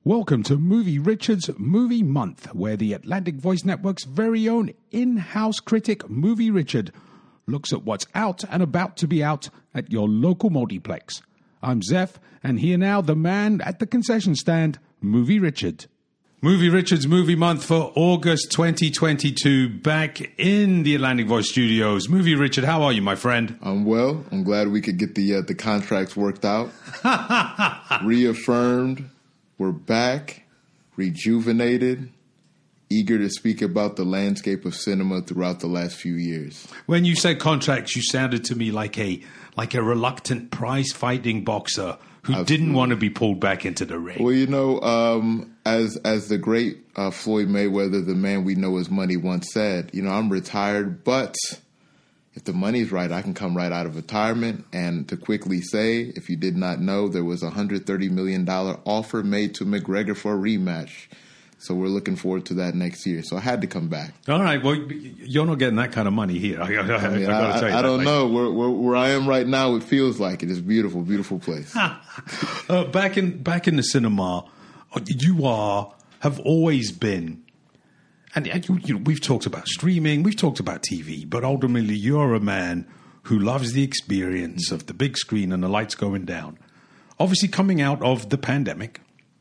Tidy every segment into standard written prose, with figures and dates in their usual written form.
Welcome to Movie Richard's Movie Month, where the Atlantic Voice Network's very own in-house critic, Movie Richard, looks at what's out and about to be out at your local multiplex. I'm Zeph, and here now, the man at the concession stand, Movie Richard. Movie Richard's Movie Month for August 2022, back in the Atlantic Voice Studios. Movie Richard, how are you, my friend? I'm well. I'm glad we could get the contracts worked out. Reaffirmed. We're back, rejuvenated, eager to speak about the landscape of cinema throughout the last few years. When you said contracts, you sounded to me like a reluctant prize-fighting boxer who Absolutely. didn't want to be pulled back into the ring. Well, you know, as the great Floyd Mayweather, the man we know as money, once said, you know, I'm retired, but if the money's right, I can come right out of retirement. And to quickly say, if you did not know, there was a $130 million offer made to McGregor for a rematch. So we're looking forward to that next year. So I had to come back. All right. Well, you're not getting that kind of money here. I got to tell you I don't know. Where I am right now, it feels like it. It's a beautiful, beautiful place. Back in the cinema, you have always been. And we've talked about streaming, we've talked about TV, but ultimately you're a man who loves the experience of the big screen and the lights going down. Obviously, coming out of the pandemic,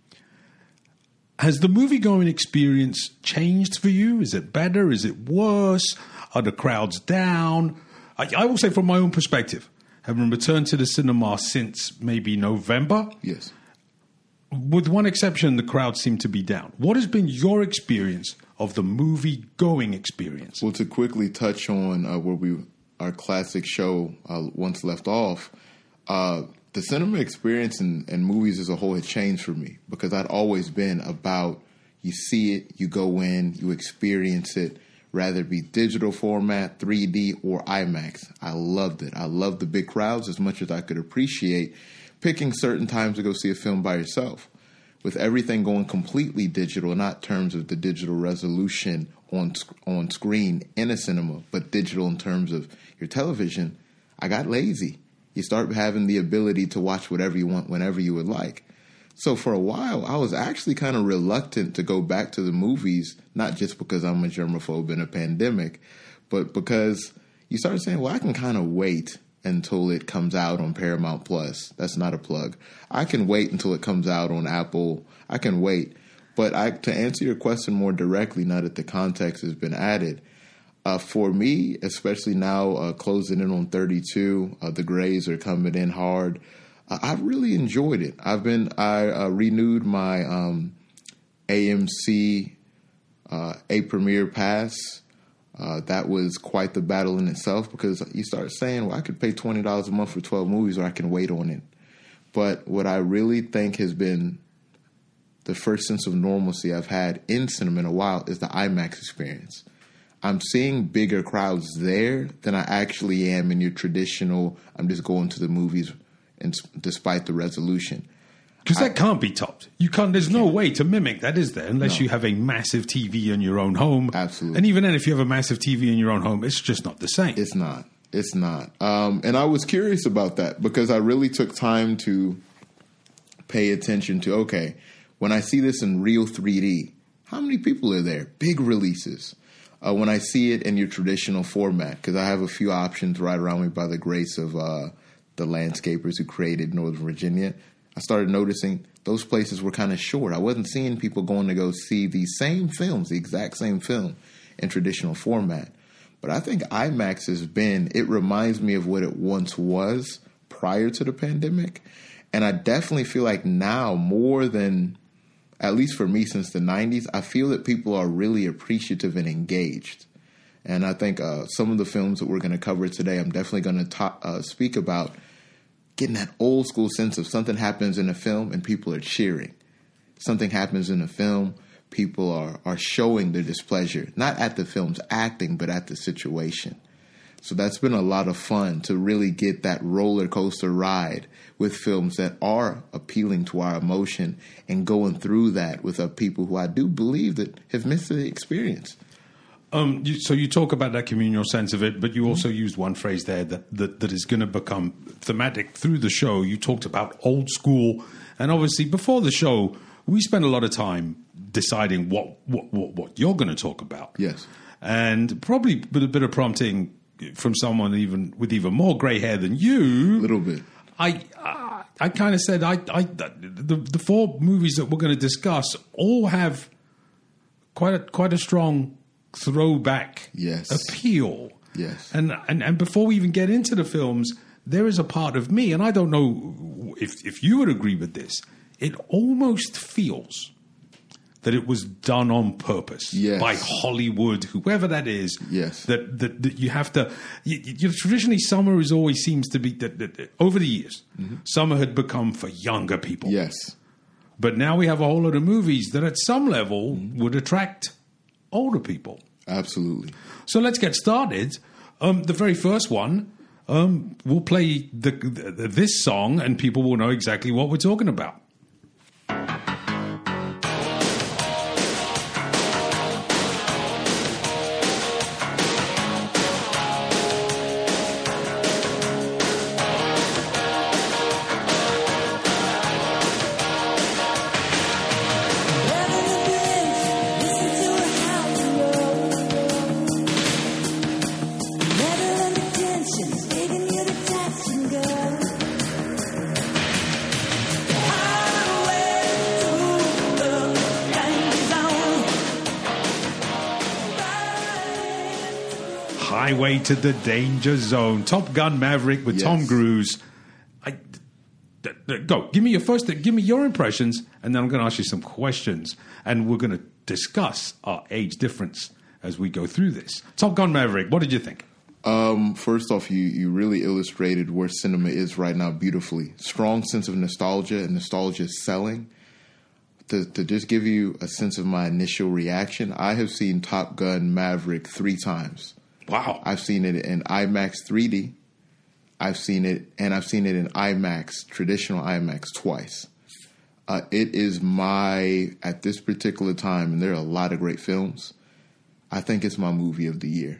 has the movie-going experience changed for you? Is it better? Is it worse? Are the crowds down? I will say from my own perspective, having returned to the cinema since maybe November. Yes. With one exception, the crowd seemed to be down. What has been your experience of the movie-going experience? Well, to quickly touch on our classic show once left off, the cinema experience and movies as a whole had changed for me because I'd always been about you see it, you go in, you experience it, rather it be digital format, 3D, or IMAX. I loved it. I loved the big crowds as much as I could appreciate picking certain times to go see a film by yourself. With everything going completely digital, not in terms of the digital resolution on screen in a cinema, but digital in terms of your television, I got lazy. You start having the ability to watch whatever you want whenever you would like. So for a while, I was actually kind of reluctant to go back to the movies, not just because I'm a germaphobe in a pandemic, but because you start saying, well, I can kind of wait until it comes out on Paramount Plus. That's not a plug. I can wait until it comes out on Apple. I can wait. But to answer your question more directly, now that the context has been added, for me, especially now closing in on 32, the grays are coming in hard. I've really enjoyed it. I renewed my AMC A Premiere Pass. That was quite the battle in itself because you start saying, well, I could pay $20 a month for 12 movies or I can wait on it. But what I really think has been the first sense of normalcy I've had in cinema in a while is the IMAX experience. I'm seeing bigger crowds there than I actually am in your traditional, I'm just going to the movies and despite the resolution. Because that can't be topped. You can't. There's no way to mimic that, is there? Unless you have a massive TV in your own home. Absolutely. And even then, if you have a massive TV in your own home, it's just not the same. It's not. It's not. And I was curious about that because I really took time to pay attention to, okay, when I see this in real 3D, how many people are there? Big releases. When I see it in your traditional format, because I have a few options right around me by the grace of the landscapers who created Northern Virginia, I started noticing those places were kind of short. I wasn't seeing people going to go see the same films, the exact same film in traditional format. But I think IMAX it reminds me of what it once was prior to the pandemic. And I definitely feel like now more than, at least for me since the 90s, I feel that people are really appreciative and engaged. And I think some of the films that we're going to cover today, I'm definitely going to speak about getting that old school sense of something happens in a film and people are cheering. Something happens in a film, people are showing their displeasure, not at the film's acting, but at the situation. So that's been a lot of fun to really get that roller coaster ride with films that are appealing to our emotion and going through that with people who I do believe that have missed the experience. So you talk about that communal sense of it, but you also used one phrase there that is going to become thematic through the show. You talked about old school, and obviously before the show, we spend a lot of time deciding what you're going to talk about. Yes. And probably with a bit of prompting from someone even with even more gray hair than you. A little bit. I kind of said the 4 movies that we're going to discuss all have quite a strong throwback appeal. Yes. And before we even get into the films, there is a part of me, and I don't know if you would agree with this, it almost feels that it was done on purpose by Hollywood, whoever that is. Yes. That you have to. Traditionally, summer always seems to be that over the years, summer had become for younger people. Yes. But now we have a whole lot of movies that, at some level, would attract older people. Absolutely. So let's get started. The very first one, we'll play this song, and people will know exactly what we're talking about. Highway to the Danger Zone. Top Gun Maverick with Tom Cruise. Go. Give me your impressions, and then I'm going to ask you some questions, and we're going to discuss our age difference as we go through this. Top Gun Maverick, what did you think? First off, you really illustrated where cinema is right now beautifully. Strong sense of nostalgia, and nostalgia is selling. To just give you a sense of my initial reaction, I have seen Top Gun Maverick 3 times. Wow. I've seen it in IMAX 3D. I've seen it in IMAX, traditional IMAX, twice. It is at this particular time, and there are a lot of great films, I think it's my movie of the year.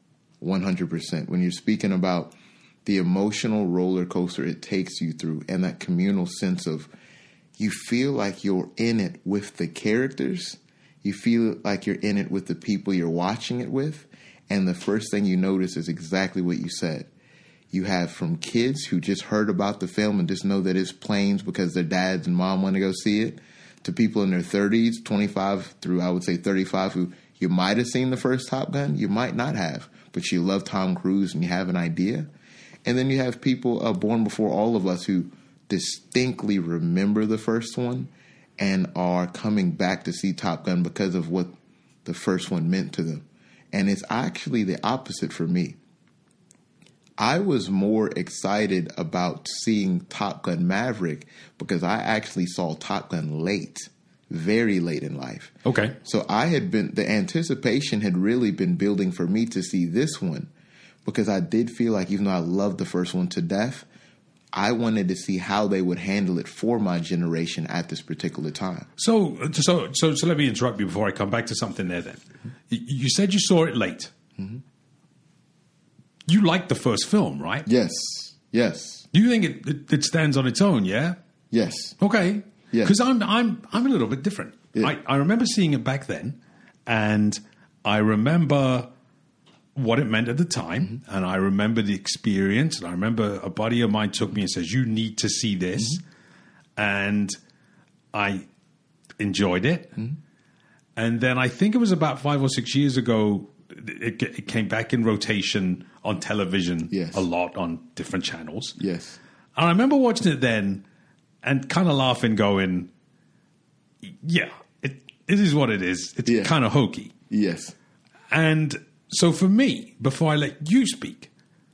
100%. When you're speaking about the emotional roller coaster it takes you through, and that communal sense of you feel like you're in it with the characters, you feel like you're in it with the people you're watching it with, and the first thing you notice is exactly what you said. You have from kids who just heard about the film and just know that it's planes because their dads and mom want to go see it, to people in their 30s, 25 through, I would say, 35, who you might have seen the first Top Gun, you might not have, but you love Tom Cruise and you have an idea. And then you have people born before all of us who distinctly remember the first one and are coming back to see Top Gun because of what the first one meant to them. And it's actually the opposite for me. I was more excited about seeing Top Gun Maverick because I actually saw Top Gun late, very late in life. Okay. So the anticipation had really been building for me to see this one because I did feel like, even though I loved the first one to death, I wanted to see how they would handle it for my generation at this particular time. So let me interrupt you before I come back to something there then. You said you saw it late. Mm-hmm. You liked the first film, right? Yes. Yes. You think it stands on its own, yeah? Yes. Okay. Yeah. Because I'm a little bit different. Yeah. I remember seeing it back then, and I remember what it meant at the time, and I remember the experience, and I remember a buddy of mine took me and says, you need to see this, and I enjoyed it. And then I think it was about 5 or 6 years ago, it came back in rotation on television a lot on different channels. Yes. And I remember watching it then and kind of laughing, going, yeah, it is what it is. It's kind of hokey. Yes. And so for me, before I let you speak,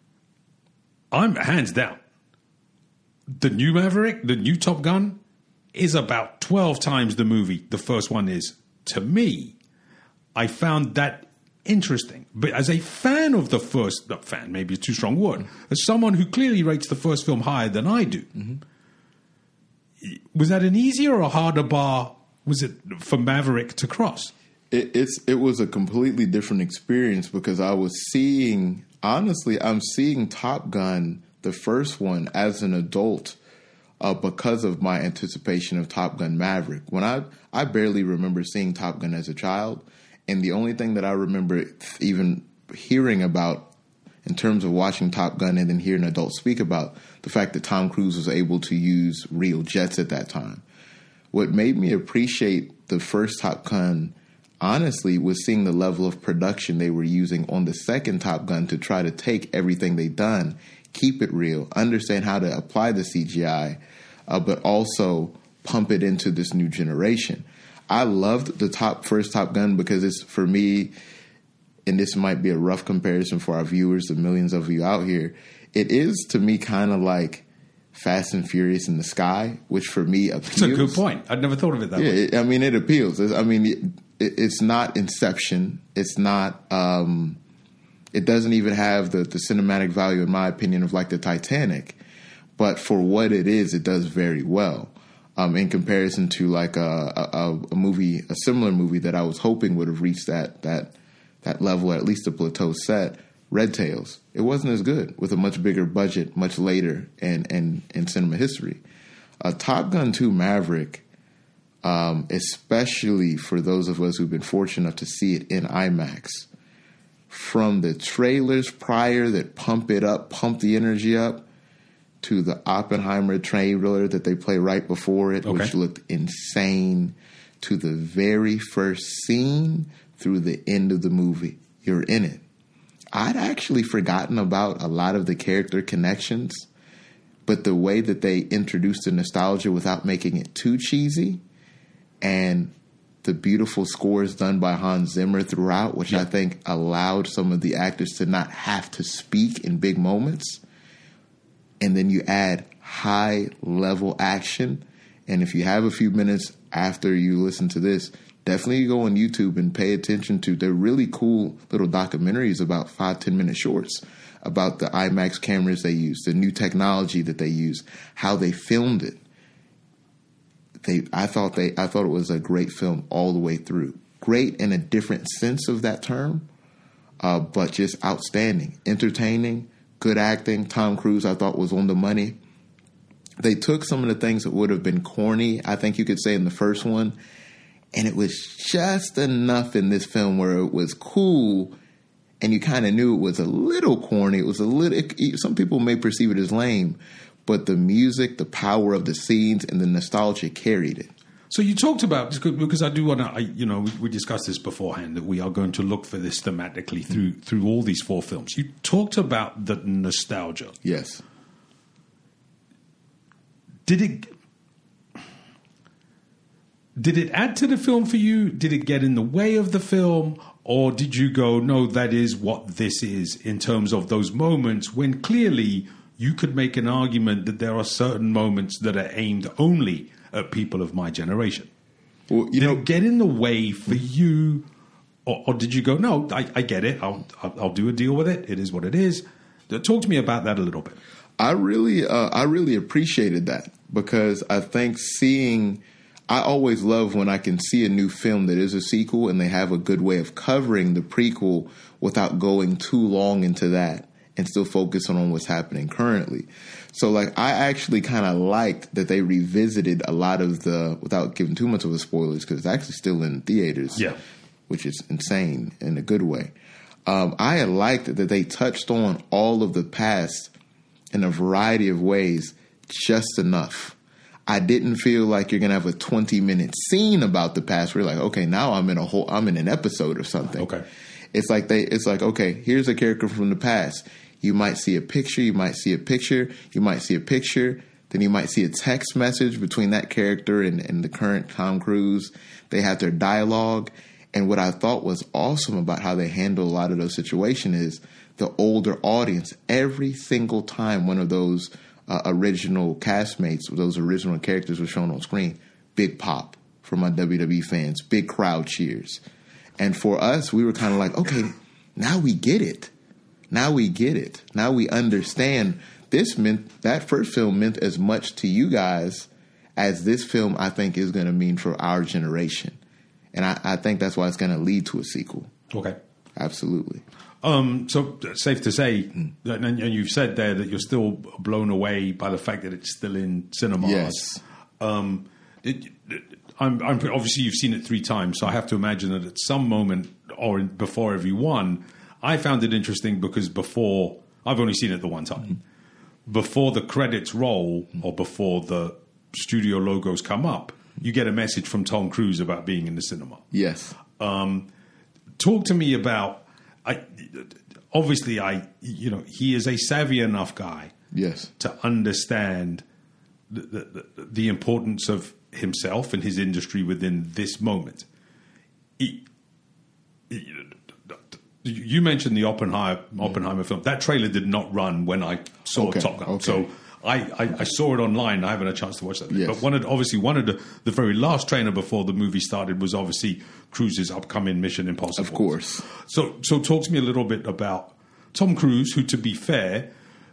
I'm hands down. The new Maverick, the new Top Gun, is about 12 times the movie the first one is. To me, I found that interesting. But as a fan of the first, not fan, maybe a too strong word, as someone who clearly rates the first film higher than I do, was that an easier or harder bar, was it for Maverick to cross? It was a completely different experience because I was seeing, honestly, I'm seeing Top Gun, the first one, as an adult, because of my anticipation of Top Gun Maverick. When I barely remember seeing Top Gun as a child, and the only thing that I remember even hearing about in terms of watching Top Gun and then hearing adults speak about the fact that Tom Cruise was able to use real jets at that time. What made me appreciate the first Top Gun, honestly, was seeing the level of production they were using on the second Top Gun to try to take everything they'd done, keep it real, understand how to apply the CGI, but also pump it into this new generation. I loved the first Top Gun because it's, for me, and this might be a rough comparison for our viewers, the millions of you out here, it is to me kind of like Fast and Furious in the sky, which for me appeals. That's a good point. I'd never thought of it that way. It appeals. It's not Inception. It's not. It doesn't even have the cinematic value, in my opinion, of like the Titanic. But for what it is, it does very well. In comparison to like a movie, a similar movie that I was hoping would have reached that level, or at least the plateau set, Red Tails. It wasn't as good, with a much bigger budget, much later in cinema history. Top Gun 2 Maverick, especially for those of us who've been fortunate enough to see it in IMAX, from the trailers prior that pump the energy up, to the Oppenheimer trailer that they play right before it, which looked insane, to the very first scene through the end of the movie. You're in it. I'd actually forgotten about a lot of the character connections, but the way that they introduced the nostalgia without making it too cheesy, and the beautiful scores done by Hans Zimmer throughout, which I think allowed some of the actors to not have to speak in big moments. And then you add high-level action. And if you have a few minutes after you listen to this, definitely go on YouTube and pay attention to the really cool little documentaries about 5-10 minute shorts about the IMAX cameras they use, the new technology that they use, how they filmed it. I thought it was a great film all the way through. Great in a different sense of that term, but just outstanding, entertaining, good acting. Tom Cruise, I thought, was on the money. They took some of the things that would have been corny, I think you could say, in the first one, and it was just enough in this film where it was cool, and you kind of knew it was a little corny. It was a little. Some people may perceive it as lame, but the music, the power of the scenes, and the nostalgia carried it. So you talked about, because I do want to, we discussed this beforehand, that we are going to look for this thematically through all these four films. You talked about the nostalgia. Yes. Did it add to the film for you? Did it get in the way of the film? Or did you go, no, that is what this is, in terms of those moments when clearly you could make an argument that there are certain moments that are aimed only at people of my generation? Well, did it get in the way for you? Or did you go, no, I get it. I'll do a deal with it. It is what it is. Talk to me about that a little bit. I really appreciated that, because I think I always love when I can see a new film that is a sequel and they have a good way of covering the prequel without going too long into that and still focusing on what's happening currently. So, like, I actually kind of liked that they revisited a lot of without giving too much of the spoilers, because it's actually still in theaters, which is insane in a good way. I had liked that they touched on all of the past in a variety of ways, just enough. I didn't feel like you're gonna have a 20-minute scene about the past where you're like, okay, now I'm in an episode or something. Okay. It's like okay, here's a character from the past. You might see a picture, you might see a picture, then you might see a text message between that character and the current Tom Cruise. They have their dialogue. And what I thought was awesome about how they handle a lot of those situations is the older audience. Every single time one of those original castmates, those original characters were shown on screen, big pop for my WWE fans, big crowd cheers. And for us, we were kind of like, okay, now we get it. Now we understand that first film meant as much to you guys as this film, I think, is going to mean for our generation. And I think that's why it's going to lead to a sequel. Okay. Absolutely. So safe to say, and you've said there that you're still blown away by the fact that it's still in cinemas. Yes. I'm obviously you've seen it 3 times, so I have to imagine that at some moment or before every one, I found it interesting because before I've only seen it the one time. Before the credits roll or before the studio logos come up, you get a message from Tom Cruise about being in the cinema. Yes. Talk to me about. Obviously, he is a savvy enough guy. Yes. To understand the importance of himself and his industry within this moment. You mentioned the Oppenheimer film. That trailer did not run when I saw Top Gun. Okay. So I saw it online. I haven't had a chance to watch that. Yes. But one of the very last trailer before the movie started was obviously Cruise's upcoming Mission Impossible. Of course. So talk to me a little bit about Tom Cruise, who, to be fair,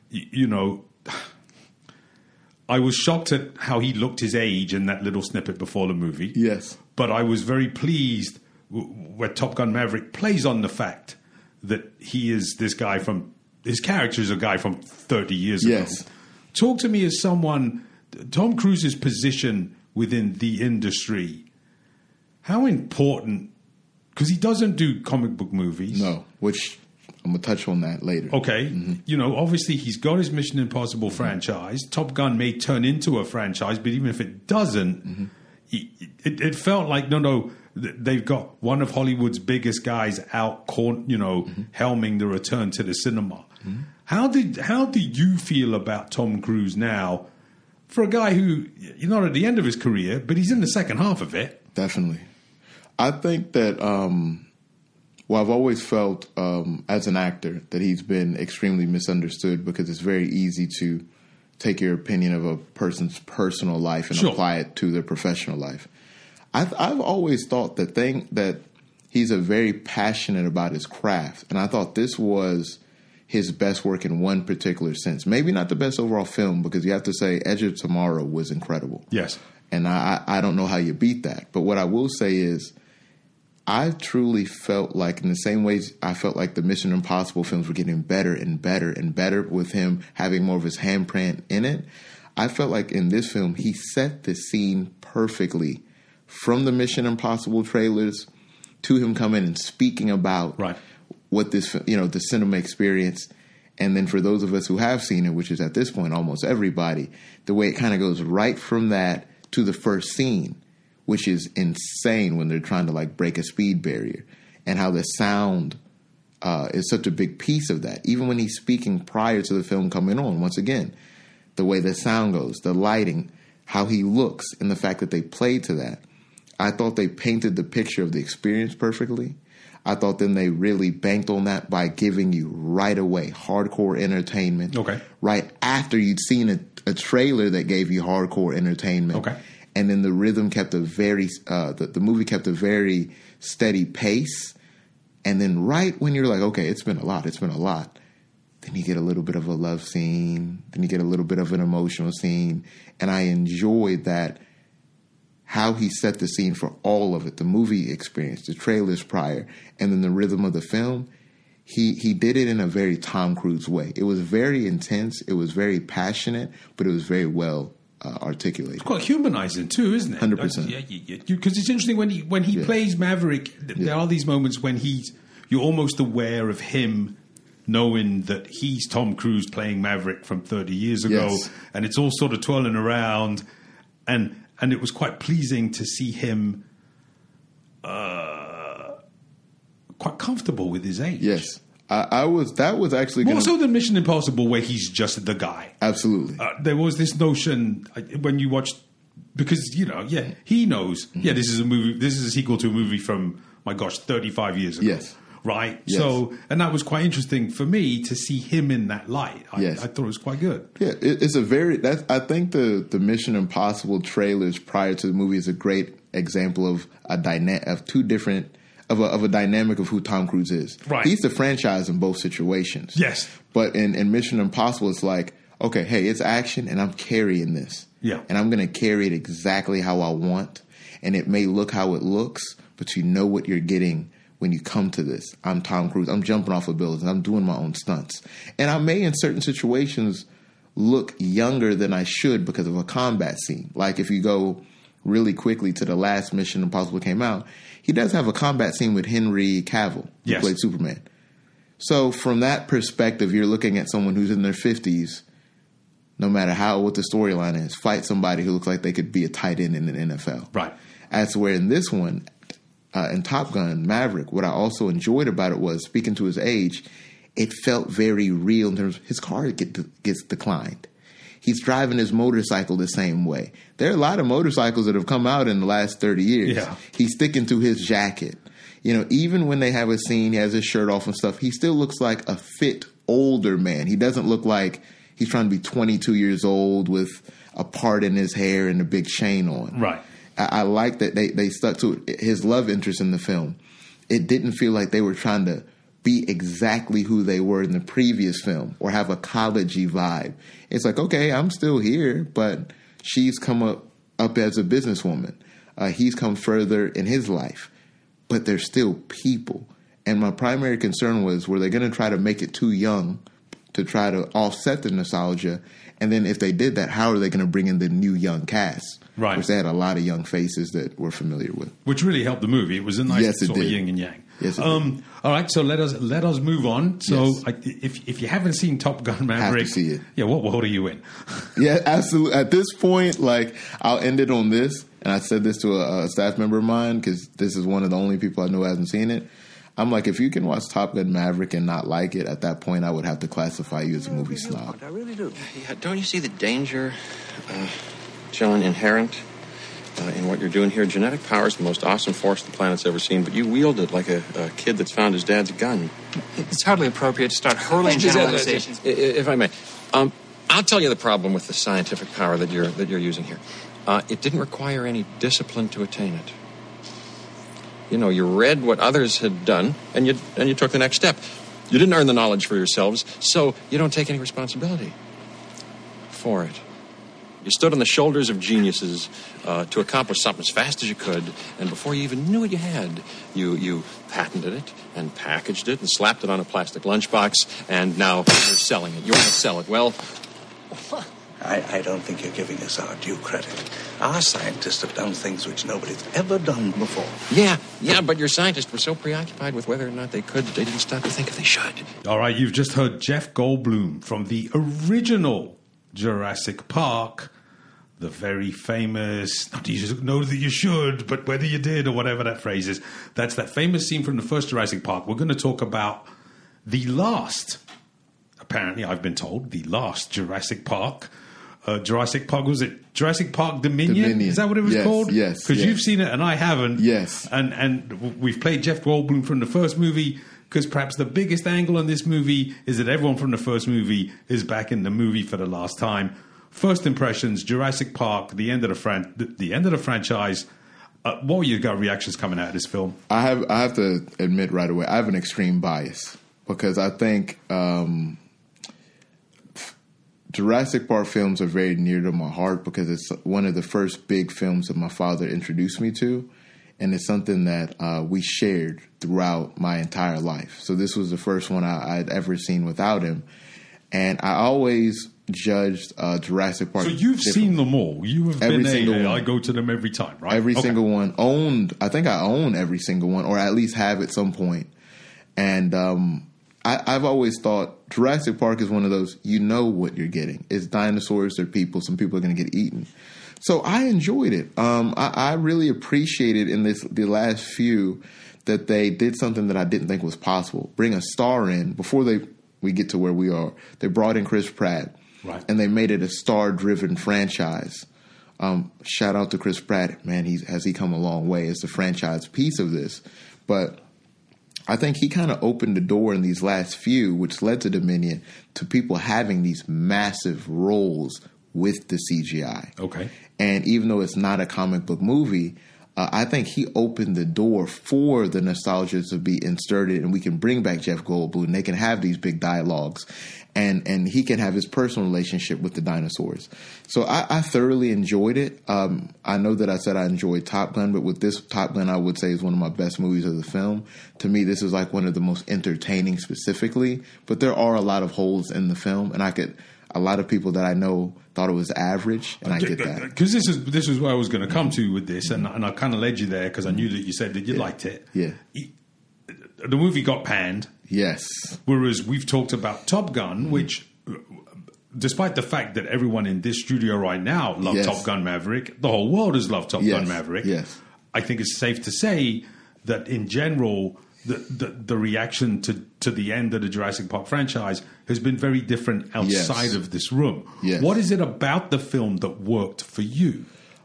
I was shocked at how he looked his age in that little snippet before the movie. Yes. But I was very pleased where Top Gun Maverick plays on the fact that he is this guy his character is a guy from 30 years ago. Yes. Talk to me as someone, Tom Cruise's position within the industry, how important, because he doesn't do comic book movies. No, which I'm going to touch on that later. Okay. Mm-hmm. Obviously he's got his Mission Impossible franchise. Top Gun may turn into a franchise, but even if it doesn't, it felt like, no, they've got one of Hollywood's biggest guys out, helming the return to the cinema. Mm-hmm. How do you feel about Tom Cruise now for a guy who, you're not at the end of his career, but he's in the second half of it? Definitely. I think that, I've always felt as an actor that he's been extremely misunderstood because it's very easy to take your opinion of a person's personal life and apply it to their professional life. I've always thought that he's very passionate about his craft, and I thought this was his best work in one particular sense. Maybe not the best overall film, because you have to say Edge of Tomorrow was incredible. Yes. And I don't know how you beat that. But what I will say is I truly felt like, in the same ways I felt like the Mission Impossible films were getting better and better and better with him having more of his handprint in it, I felt like in this film he set the scene perfectly. From the Mission Impossible trailers to him coming and speaking about what this, the cinema experience. And then for those of us who have seen it, which is at this point almost everybody, the way it kind of goes right from that to the first scene, which is insane when they're trying to break a speed barrier, and how the sound is such a big piece of that. Even when he's speaking prior to the film coming on, once again, the way the sound goes, the lighting, how he looks, and the fact that they played to that. I thought they painted the picture of the experience perfectly. I thought then they really banked on that by giving you right away hardcore entertainment. Okay. Right after you'd seen a trailer that gave you hardcore entertainment. Okay. And then the rhythm kept the movie kept a very steady pace. And then right when you're like, okay, it's been a lot. Then you get a little bit of a love scene. Then you get a little bit of an emotional scene. And I enjoyed that. How he set the scene for all of it, the movie experience, the trailers prior, and then the rhythm of the film. He did it in a very Tom Cruise way. It was very intense. It was very passionate, but it was very well articulated. It's quite humanizing too, isn't it? 100%. Because it's interesting when he plays Maverick. There are these moments when you're almost aware of him, knowing that he's Tom Cruise playing Maverick from 30 years ago, and it's all sort of twirling around, and it was quite pleasing to see him quite comfortable with his age. Yes. That was actually more so than Mission Impossible, where he's just the guy. Absolutely. There was this notion when you watched, because he knows. Mm-hmm. Yeah, this is a movie. This is a sequel to a movie from 35 years ago. Yes. Right. Yes. So, and that was quite interesting for me to see him in that light. I thought it was quite good. Yeah, it's a very. I think the Mission Impossible trailers prior to the movie is a great example of a dynamic of who Tom Cruise is. Right. He's the franchise in both situations. Yes. But in Mission Impossible, it's like, okay, hey, it's action, and I'm carrying this. Yeah. And I'm going to carry it exactly how I want, and it may look how it looks, but you know what you're getting when you come to this. I'm Tom Cruise. I'm jumping off of buildings. I'm doing my own stunts. And I may, in certain situations, look younger than I should because of a combat scene. Like if you go really quickly to the last Mission Impossible came out, he does have a combat scene with Henry Cavill, who played Superman. So from that perspective, you're looking at someone who's in their 50s, no matter what the storyline is, fight somebody who looks like they could be a tight end in the NFL. Right. As to where in this one, in Top Gun Maverick, what I also enjoyed about it was, speaking to his age, it felt very real in terms of his car gets declined. He's driving his motorcycle the same way. There are a lot of motorcycles that have come out in the last 30 years. Yeah. He's sticking to his jacket. You know, even when they have a scene, he has his shirt off and stuff, he still looks like a fit older man. He doesn't look like he's trying to be 22 years old with a part in his hair and a big chain on. Right. I like that they stuck to it. His love interest in the film. It didn't feel like they were trying to be exactly who they were in the previous film or have a college-y vibe. It's like, okay, I'm still here, but she's come up as a businesswoman. He's come further in his life, but they're still people. And my primary concern was, were they going to try to make it too young to try to offset the nostalgia? And then if they did that, how are they going to bring in the new young cast? Right. Which they had a lot of young faces that we're familiar with. Which really helped the movie. It was a nice sort of yin and yang. Yes, it did. All right, so let us move on. So if you haven't seen Top Gun Maverick, have to see it. Yeah, what world are you in? Yeah, absolutely. At this point, like, I'll end it on this. And I said this to a staff member of mine because this is one of the only people I know who hasn't seen it. I'm like, if you can watch Top Gun Maverick and not like it, at that point I would have to classify you as a movie snob. I really do. Yeah, don't you see the danger, John, inherent in what you're doing here? Genetic power is the most awesome force the planet's ever seen, but you wield it like a kid that's found his dad's gun. It's hardly appropriate to start hurling generalizations. If I may, I'll tell you the problem with the scientific power that you're using here. It didn't require any discipline to attain it. You know, you read what others had done, and you took the next step. You didn't earn the knowledge for yourselves, so you don't take any responsibility for it. You stood on the shoulders of geniuses to accomplish something as fast as you could, and before you even knew what you had, you patented it and packaged it and slapped it on a plastic lunchbox, and now you're selling it. You want to sell it. Well, I don't think you're giving us our due credit. Our scientists have done things which nobody's ever done before. Yeah, but your scientists were so preoccupied with whether or not they could that they didn't stop to think if they should. All right, you've just heard Jeff Goldblum from the original Jurassic Park, the very famous, not you know that you should, but whether you did or whatever that phrase is. That's that famous scene from the first Jurassic Park. We're going to talk about the last, apparently I've been told, the last Jurassic Park. Jurassic Park, was it Jurassic Park Dominion? Is that what it was called? Yes. Because you've seen it and I haven't. Yes. And we've played Jeff Goldblum from the first movie because perhaps the biggest angle on this movie is that everyone from the first movie is back in the movie for the last time. First impressions, Jurassic Park, the end of the franchise. What were your gut reactions coming out of this film? I have to admit right away, I have an extreme bias because I think Jurassic Park films are very near to my heart because it's one of the first big films that my father introduced me to, and it's something that we shared throughout my entire life. So this was the first one I'd ever seen without him, and I always judged Jurassic Park. So you've seen them all. You have every been single one. I go to them every time, right? Every single one. Owned. I think I own every single one, or at least have at some point. And I've always thought Jurassic Park is one of those, you know what you're getting. It's dinosaurs, they're people. Some people are going to get eaten. So I enjoyed it. I really appreciated in the last few that they did something that I didn't think was possible. Bring a star in before we get to where we are. They brought in Chris Pratt. Right. And they made it a star-driven franchise. Shout out to Chris Pratt. Man, has he come a long way as the franchise piece of this. But I think he kind of opened the door in these last few, which led to Dominion, to people having these massive roles with the CGI. Okay. And even though it's not a comic book movie, I think he opened the door for the nostalgia to be inserted, and we can bring back Jeff Goldblum, and they can have these big dialogues, and he can have his personal relationship with the dinosaurs. So I thoroughly enjoyed it. I know that I said I enjoyed Top Gun, but with this, Top Gun I would say is one of my best movies of the film. To me, this is like one of the most entertaining specifically, but there are a lot of holes in the film, and a lot of people that I know thought it was average, and I get that. Because this is where I was going to come to with this, and I kind of led you there because I knew that you said that you liked it. Yeah. The movie got panned. Yes. Whereas we've talked about Top Gun, which, despite the fact that everyone in this studio right now loved Top Gun Maverick, the whole world has loved Top Gun Maverick. Yes. I think it's safe to say that in general, the reaction to the end of the Jurassic Park franchise has been very different outside of this room. Yes. What is it about the film that worked for you?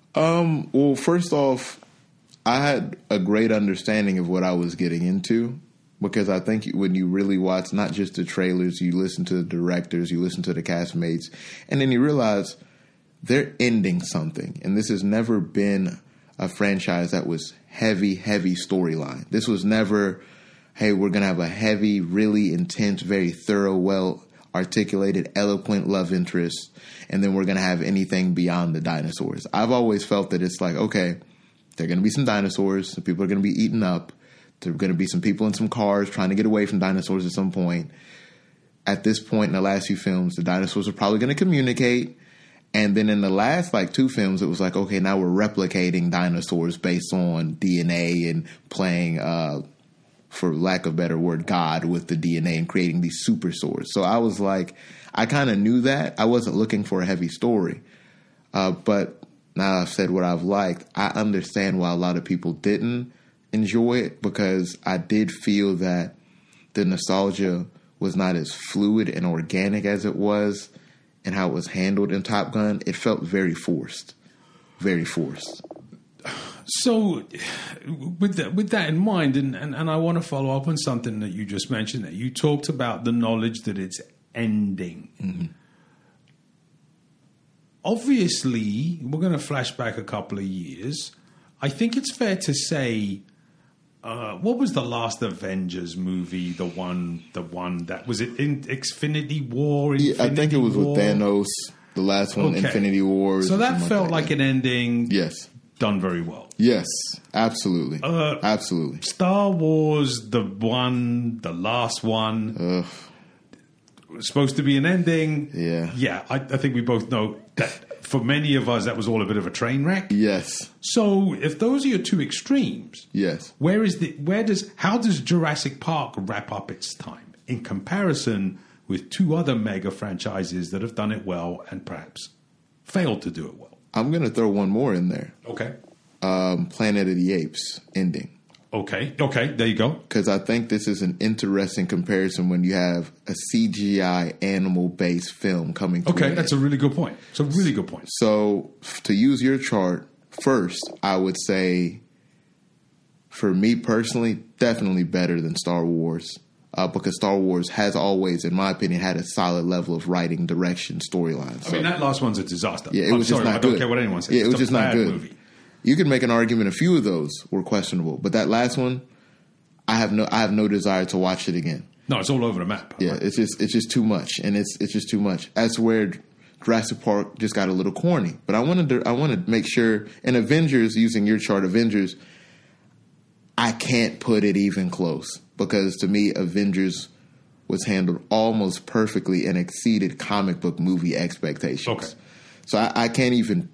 Well, first off, I had a great understanding of what I was getting into, because I think when you really watch not just the trailers, you listen to the directors, you listen to the castmates, and then you realize they're ending something. And this has never been a franchise that was heavy storyline. This was never, hey, we're going to have a heavy, really intense, very thorough, well articulated, eloquent love interest, and then we're going to have anything beyond the dinosaurs. I've always felt that it's like, okay, there are going to be some dinosaurs, some people are going to be eaten up, there are going to be some people in some cars trying to get away from dinosaurs at some point. At this point in the last few films, the dinosaurs are probably going to communicate. And then in the last 2 films, it was like, okay, now we're replicating dinosaurs based on DNA and playing, for lack of a better word, God with the DNA and creating these super swords. So I was like, I kind of knew that. I wasn't looking for a heavy story. But now I've said what I've liked. I understand why a lot of people didn't enjoy it, because I did feel that the nostalgia was not as fluid and organic as it was, and how it was handled in Top Gun. It felt very forced. Very forced. So with that in mind, and I want to follow up on something that you just mentioned, that you talked about the knowledge that it's ending. Mm-hmm. Obviously, we're going to flash back a couple of years. I think it's fair to say, what was the last Avengers movie? The one that was it in Infinity War? I think it was with Thanos. The last one, okay. Infinity War. So that felt like an ending. Yes. Done very well. Yes, absolutely. Absolutely. Star Wars, the last one. Was supposed to be an ending. Yeah. Yeah, I think we both know that for many of us, that was all a bit of a train wreck. Yes. So if those are your two extremes, yes. How does Jurassic Park wrap up its time in comparison with 2 other mega franchises that have done it well and perhaps failed to do it well? I'm going to throw one more in there. Okay. Planet of the Apes ending. Okay, there you go. Because I think this is an interesting comparison when you have a CGI animal-based film coming to Okay, that's a really good point. It's a really good point. So, to use your chart, first, I would say, for me personally, definitely better than Star Wars. Because Star Wars has always, in my opinion, had a solid level of writing, direction, storyline. So, I mean, that last one's a disaster. Yeah, it was just not good. I don't care what anyone says. Yeah, it was just not good. Movie. You could make an argument a few of those were questionable, but that last one, I have no desire to watch it again. No, it's all over the map. Yeah, right? it's just too much, and it's just too much. That's where Jurassic Park just got a little corny. But I wanted to make sure, in Avengers, using your chart, Avengers, I can't put it even close, because to me, Avengers was handled almost perfectly and exceeded comic book movie expectations. Okay. So I can't even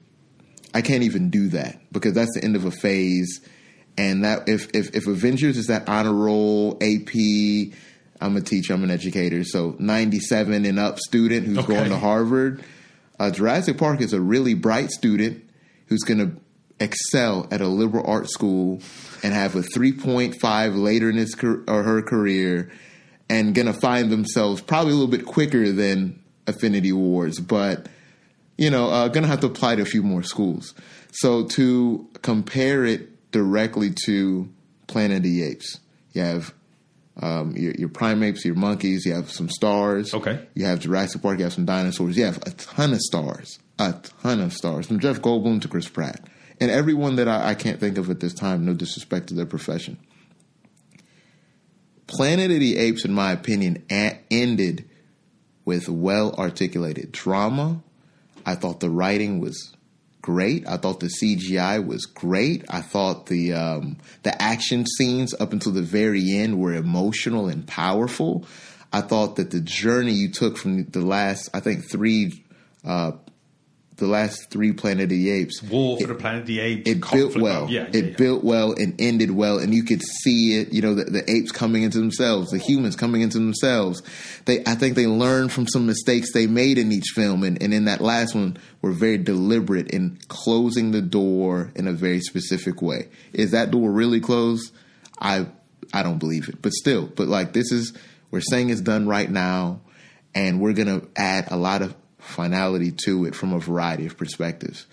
do that, because that's the end of a phase. And that if Avengers is that honor roll, AP, I'm a teacher, I'm an educator, so 97 and up student who's going to Harvard. Jurassic Park is a really bright student who's going to excel at a liberal arts school and have a 3.5 later in his or her career, and going to find themselves probably a little bit quicker than Infinity Wars, but going to have to apply to a few more schools. So to compare it directly to Planet of the Apes, you have your primates, your monkeys, you have some stars. Okay. You have Jurassic Park, you have some dinosaurs. You have a ton of stars. From Jeff Goldblum to Chris Pratt. and everyone that I can't think of at this time, no disrespect to their profession. Planet of the Apes, in my opinion, ended with well-articulated drama. I thought the writing was great. I thought the CGI was great. I thought the action scenes up until the very end were emotional and powerful. I thought that the journey you took from the last, I think, three Planet of the Apes. War for the Planet of the Apes. It built well. It built well and ended well, and you could see it. You know, the apes coming into themselves, the humans coming into themselves. I think they learned from some mistakes they made in each film, and in that last one, were very deliberate in closing the door in a very specific way. Is that door really closed? I don't believe it, but still, like we're saying it's done right now, and we're gonna add a lot of finality to it from a variety of perspectives.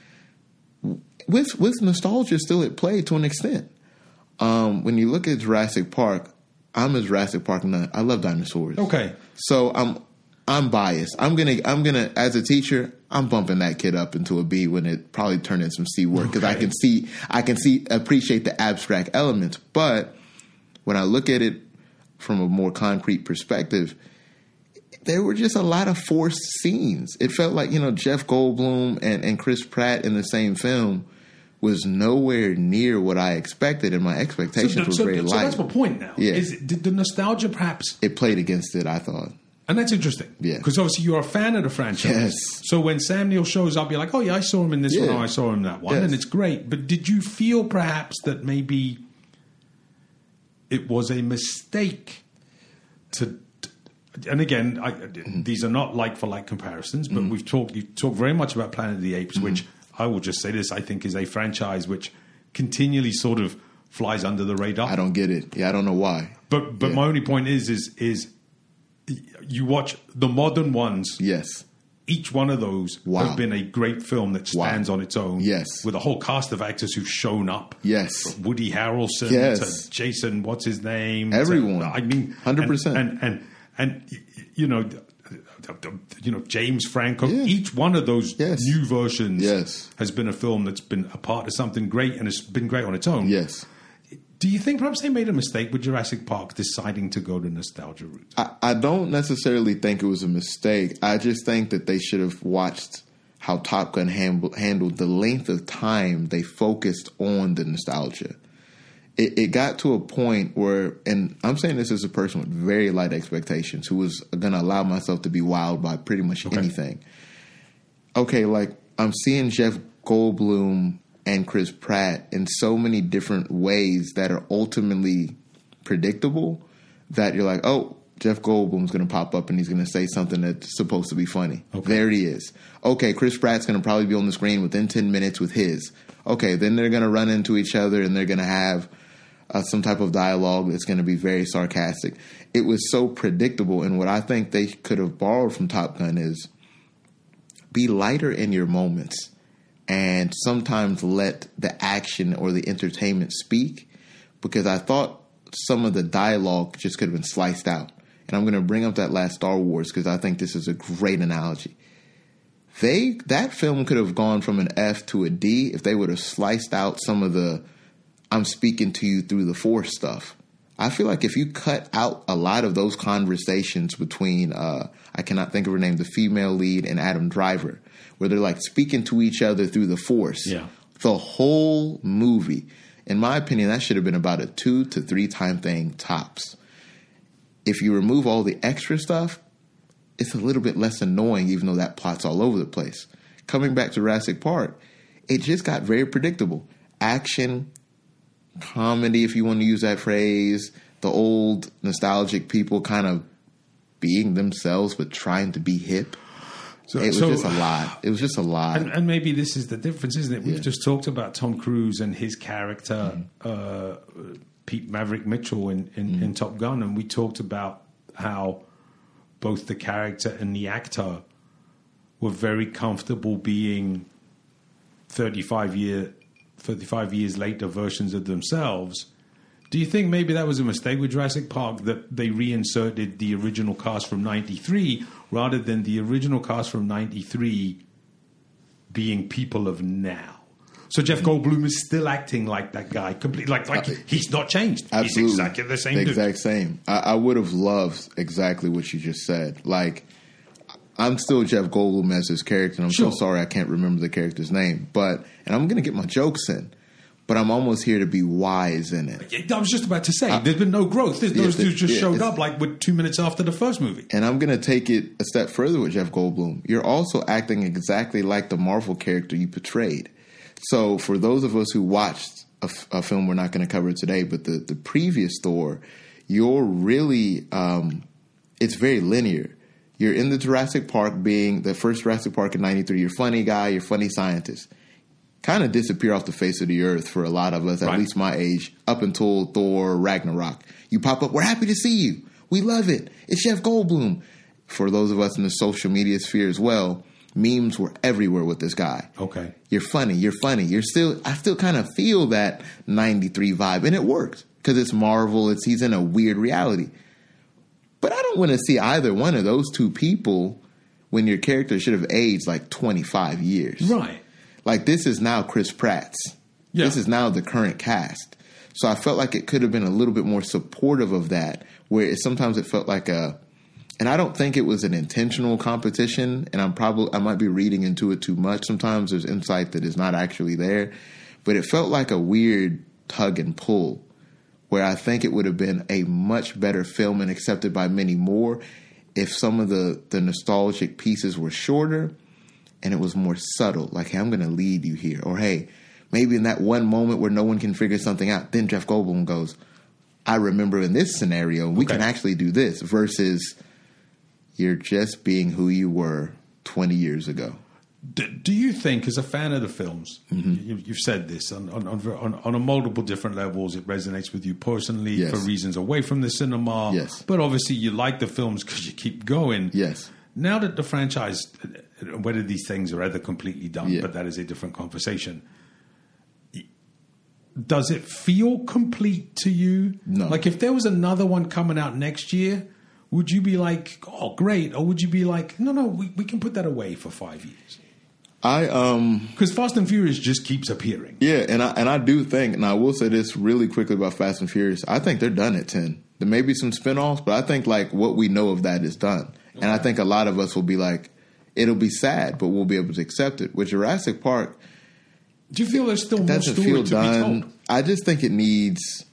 With nostalgia still at play to an extent. When you look at Jurassic Park, I'm a Jurassic Park nut. I love dinosaurs. Okay. So I'm biased. I'm gonna as a teacher, I'm bumping that kid up into a B when it probably turned into some C work because I can appreciate the abstract elements. But when I look at it from a more concrete perspective, there were just a lot of forced scenes. It felt like, Jeff Goldblum and Chris Pratt in the same film was nowhere near what I expected, and my expectations were very light. So that's my point now. Yeah. Did the nostalgia perhaps... It played against it, I thought. And that's interesting. Yeah. Because obviously you're a fan of the franchise. Yes. So when Sam Neill shows up, you're like, oh yeah, I saw him in this one, or I saw him in that one, and it's great. But did you feel perhaps that maybe it was a mistake to... And again, these are not like-for-like comparisons, but you talked very much about Planet of the Apes, which I will just say this, I think is a franchise which continually sort of flies under the radar. I don't get it. Yeah, I don't know why. But my only point is you watch the modern ones. Yes. Each one of those have been a great film that stands on its own. Yes. With a whole cast of actors who've shown up. Yes. From Woody Harrelson to Jason, what's his name? Everyone. 100%. And James Franco. Yeah. Each one of those new versions has been a film that's been a part of something great, and it's been great on its own. Yes. Do you think perhaps they made a mistake with Jurassic Park deciding to go the nostalgia route? I don't necessarily think it was a mistake. I just think that they should have watched how Top Gun handled the length of time they focused on the nostalgia. It got to a point where, and I'm saying this as a person with very light expectations who was going to allow myself to be wowed by pretty much anything. Okay, like I'm seeing Jeff Goldblum and Chris Pratt in so many different ways that are ultimately predictable that you're like, oh, Jeff Goldblum's going to pop up and he's going to say something that's supposed to be funny. Okay. There he is. Okay, Chris Pratt's going to probably be on the screen within 10 minutes with his. Okay, then they're going to run into each other and they're going to have some type of dialogue that's going to be very sarcastic. It was so predictable, and what I think they could have borrowed from Top Gun is be lighter in your moments and sometimes let the action or the entertainment speak, because I thought some of the dialogue just could have been sliced out. And I'm going to bring up that last Star Wars because I think this is a great analogy. That film could have gone from an F to a D if they would have sliced out some of the I'm speaking to you through the Force stuff. I feel like if you cut out a lot of those conversations between, I cannot think of her name, the female lead and Adam Driver, where they're like speaking to each other through the Force. Yeah. The whole movie, in my opinion, that should have been about a 2 to 3 time thing tops. If you remove all the extra stuff, it's a little bit less annoying, even though that plot's all over the place. Coming back to Jurassic Park, it just got very predictable. Action, comedy, if you want to use that phrase, the old nostalgic people kind of being themselves but trying to be hip. It was just a lot. It was just a lot. And maybe this is the difference, isn't it? We've just talked about Tom Cruise and his character, Pete Maverick Mitchell in Top Gun, and we talked about how both the character and the actor were very comfortable being 35 years later versions of themselves. Do you think maybe that was a mistake with Jurassic Park, that they reinserted the original cast from 93 rather than the original cast from 93 being people of now? So Jeff Goldblum is still acting like that guy, completely like he's not changed. Absolutely. He's exactly the same. Exact same. I would have loved exactly what you just said. Like, I'm still Jeff Goldblum as his character, and I'm so sorry I can't remember the character's name. And I'm going to get my jokes in, but I'm almost here to be wise in it. I was just about to say, there's been no growth. Those dudes just showed up like with 2 minutes after the first movie. And I'm going to take it a step further with Jeff Goldblum. You're also acting exactly like the Marvel character you portrayed. So for those of us who watched a film we're not going to cover today, but the previous Thor, you're really, it's very linear. You're in the Jurassic Park, being the first Jurassic Park in 93. You're a funny guy. You're a funny scientist. Kind of disappear off the face of the earth for a lot of us, at least my age, up until Thor Ragnarok. You pop up. We're happy to see you. We love it. It's Jeff Goldblum. For those of us in the social media sphere as well, memes were everywhere with this guy. Okay. You're funny. You're funny. I still kind of feel that 93 vibe. And it works because it's Marvel. He's in a weird reality. But I don't want to see either one of those two people when your character should have aged like 25 years. Right. Like, this is now Chris Pratt's. Yeah. This is now the current cast. So I felt like it could have been a little bit more supportive of that, where sometimes it felt like and I don't think it was an intentional competition, and I might be reading into it too much. Sometimes there's insight that is not actually there, but it felt like a weird tug and pull, where I think it would have been a much better film and accepted by many more if some of the nostalgic pieces were shorter and it was more subtle. Like, hey, I'm going to lead you here. Or, hey, maybe in that one moment where no one can figure something out, then Jeff Goldblum goes, I remember in this scenario, we can actually do this, versus you're just being who you were 20 years ago. Do you think, as a fan of the films, you've said this on a multiple different levels, it resonates with you personally for reasons away from the cinema. Yes. But obviously you like the films because you keep going. Yes. Now that the franchise, whether these things are ever completely done, but that is a different conversation. Does it feel complete to you? No. Like, if there was another one coming out next year, would you be like, oh, great? Or would you be like, no, we can put that away for 5 years? Because Fast and Furious just keeps appearing. Yeah, and I do think, and I will say this really quickly about Fast and Furious, I think they're done at 10. There may be some spinoffs, but I think like what we know of that is done. And I think a lot of us will be like, it'll be sad, but we'll be able to accept it. With Jurassic Park, do you feel there's still more story to be told? I just think it needs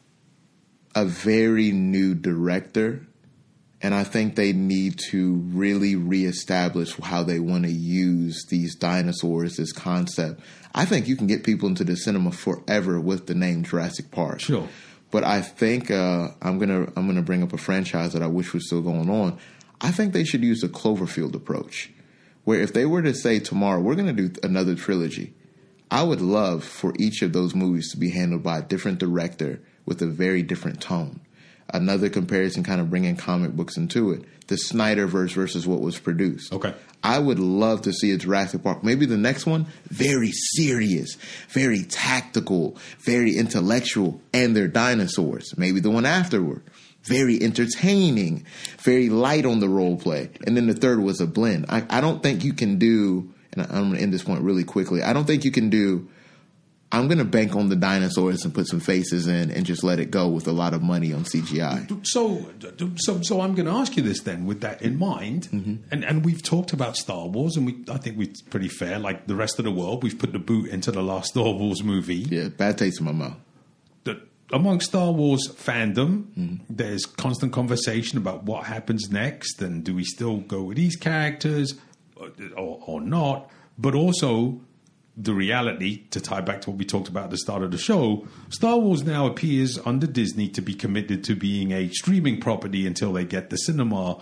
a very new director. And I think they need to really reestablish how they want to use these dinosaurs, this concept. I think you can get people into the cinema forever with the name Jurassic Park. Sure. But I think I'm gonna bring up a franchise that I wish was still going on. I think they should use the Cloverfield approach, where if they were to say tomorrow, we're going to do another trilogy, I would love for each of those movies to be handled by a different director with a very different tone. Another comparison, kind of bringing comic books into it, the Snyderverse versus what was produced. Okay. I would love to see a Jurassic Park. Maybe the next one, very serious, very tactical, very intellectual, and they're dinosaurs. Maybe the one afterward, very entertaining, very light on the role play. And then the third was a blend. I don't think you can do, and I'm going to end this point really quickly, I don't think you can do, I'm going to bank on the dinosaurs and put some faces in and just let it go with a lot of money on CGI. So I'm going to ask you this then, with that in mind, and we've talked about Star Wars, and I think we're pretty fair, like the rest of the world, we've put the boot into the last Star Wars movie. Yeah, bad taste in my mouth. Among Star Wars fandom, there's constant conversation about what happens next, and do we still go with these characters or not, but also the reality, to tie back to what we talked about at the start of the show, Star Wars now appears under Disney to be committed to being a streaming property until they get the cinema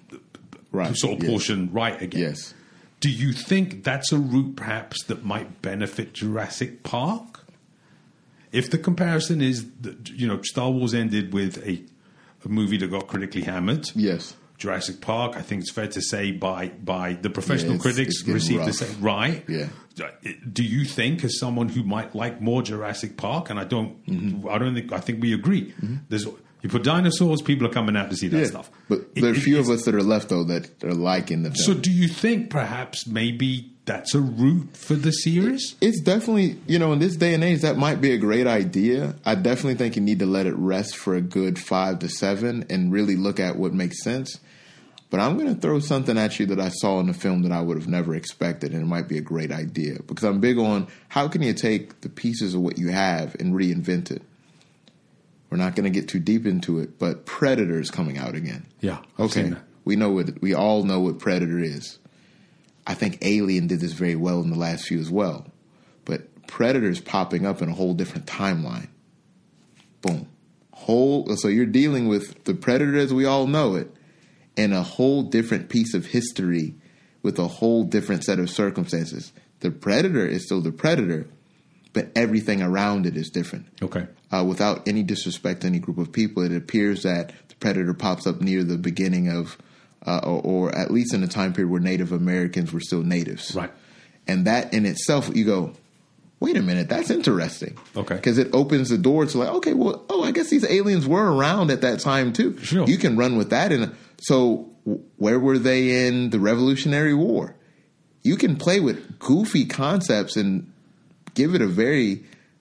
portion right again. Yes. Do you think that's a route perhaps that might benefit Jurassic Park? If the comparison is that, Star Wars ended with a movie that got critically hammered. Yes. Jurassic Park, I think it's fair to say, by the professional critics, received the same. Right? Yeah. Do you think, as someone who might like more Jurassic Park, and I think we agree. You put dinosaurs, people are coming out to see that stuff. But there are a few of us that are left though that are liking the film. So do you think perhaps maybe that's a route for the series? It's definitely, in this day and age, that might be a great idea. I definitely think you need to let it rest for a good 5 to 7 and really look at what makes sense. But I'm going to throw something at you that I saw in the film that I would have never expected, and it might be a great idea. Because I'm big on how can you take the pieces of what you have and reinvent it. We're not going to get too deep into it, but Predator's coming out again. Yeah. Okay. We all know what Predator is. I think Alien did this very well in the last few as well. But Predator's popping up in a whole different timeline. Boom. So you're dealing with the Predator as we all know it in a whole different piece of history with a whole different set of circumstances. The Predator is still the Predator, but everything around it is different. Okay. Without any disrespect to any group of people, it appears that the Predator pops up near the beginning of, or at least in a time period where Native Americans were still natives. Right. And that in itself, you go, wait a minute, that's interesting. Okay. Because it opens the door to okay, I guess these aliens were around at that time too. Sure. You can run with that. So where were they in the Revolutionary War? You can play with goofy concepts and give it a very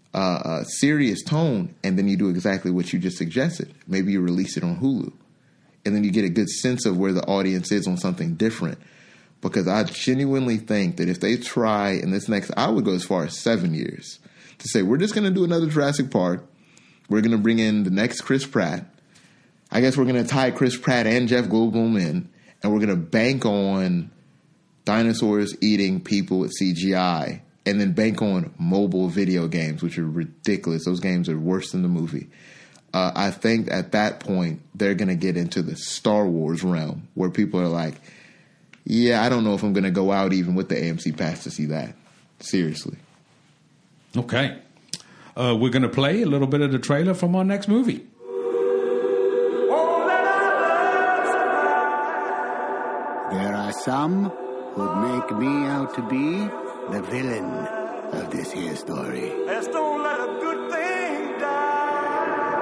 serious tone, and then you do exactly what you just suggested. Maybe you release it on Hulu, and then you get a good sense of where the audience is on something different. Because I genuinely think that if they try in this next, I would go as far as 7 years to say, we're just going to do another Jurassic Park. We're going to bring in the next Chris Pratt. I guess we're going to tie Chris Pratt and Jeff Goldblum in, and we're going to bank on dinosaurs eating people with CGI, and then bank on mobile video games, which are ridiculous. Those games are worse than the movie. I think at that point, they're going to get into the Star Wars realm where people are like, yeah, I don't know if I'm going to go out even with the AMC pass to see that. Seriously. Okay. We're going to play a little bit of the trailer from our next movie. There are some who'd make me out to be the villain of this here story. Let's don't let a good thing die.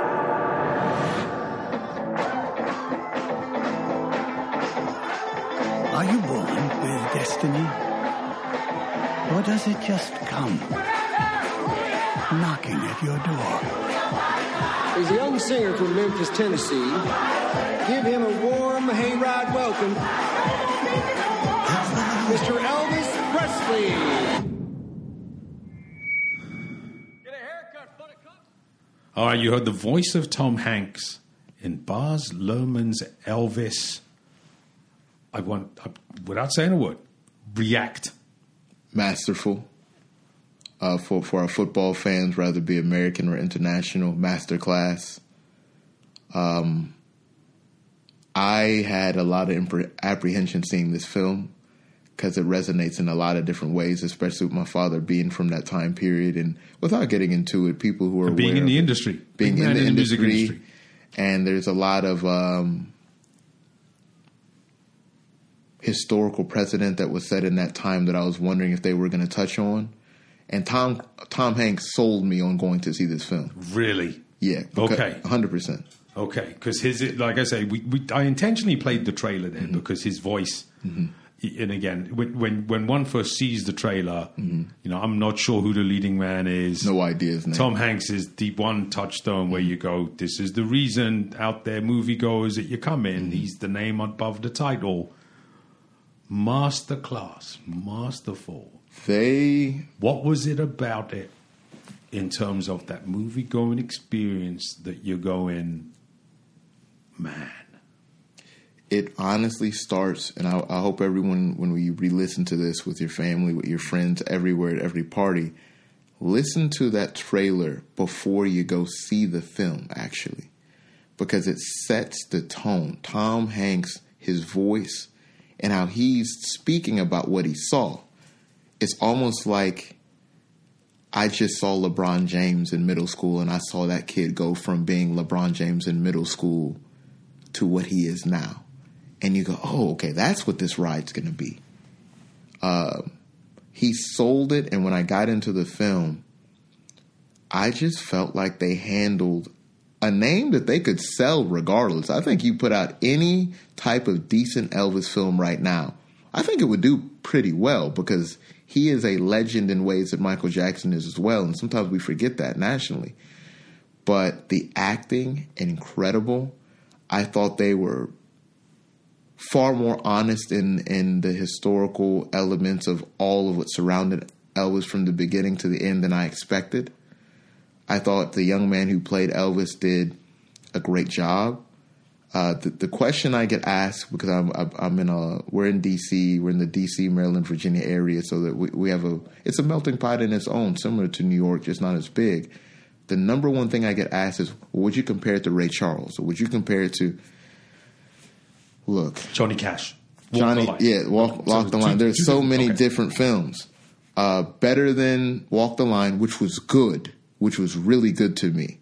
Are you born with destiny? Or does it just come knocking at your door? He's a young singer from Memphis, Tennessee. Give him a warm hayride welcome. Mr. Elvis Presley. Get a haircut, buttercup. All right, you heard the voice of Tom Hanks in Baz Luhrmann's Elvis. Without saying a word, react. Masterful. For our football fans, rather be American or international, masterclass. I had a lot of apprehension seeing this film because it resonates in a lot of different ways, especially with my father being from that time period. And without getting into it, people who are being in the industry. Being in the music industry. And there's a lot of historical precedent that was set in that time that I was wondering if they were going to touch on. And Tom Hanks sold me on going to see this film. Really? Yeah. Okay. 100%. Okay, because like I say, I intentionally played the trailer there because his voice, and again, when one first sees the trailer, I'm not sure who the leading man is. No idea his name. Tom Hanks is the one touchstone where you go, this is the reason out there, moviegoers, that you come in. He's the name above the title. Masterclass, masterful. What was it about it in terms of that movie-going experience that you're going, man? It honestly starts, and I hope everyone, when we re-listen to this with your family, with your friends, everywhere, at every party, listen to that trailer before you go see the film, actually. Because it sets the tone. Tom Hanks, his voice, and how he's speaking about what he saw. It's almost like I just saw LeBron James in middle school, and I saw that kid go from being LeBron James in middle school to what he is now. And you go, oh, okay, that's what this ride's going to be. He sold it, and when I got into the film, I just felt like they handled a name that they could sell regardless. I think you put out any type of decent Elvis film right now, I think it would do pretty well because he is a legend in ways that Michael Jackson is as well. And sometimes we forget that nationally. But the acting, incredible. I thought they were far more honest in the historical elements of all of what surrounded Elvis from the beginning to the end than I expected. I thought the young man who played Elvis did a great job. The question I get asked, because we're in D.C., we're in the D.C., Maryland, Virginia area, so that we have it's a melting pot in its own, similar to New York, just not as big. The number one thing I get asked is, would you compare it to Ray Charles? Or would you compare it to, Johnny Cash? Walk the Line. There's so many different films. Better than Walk the Line, which was good, which was really good to me.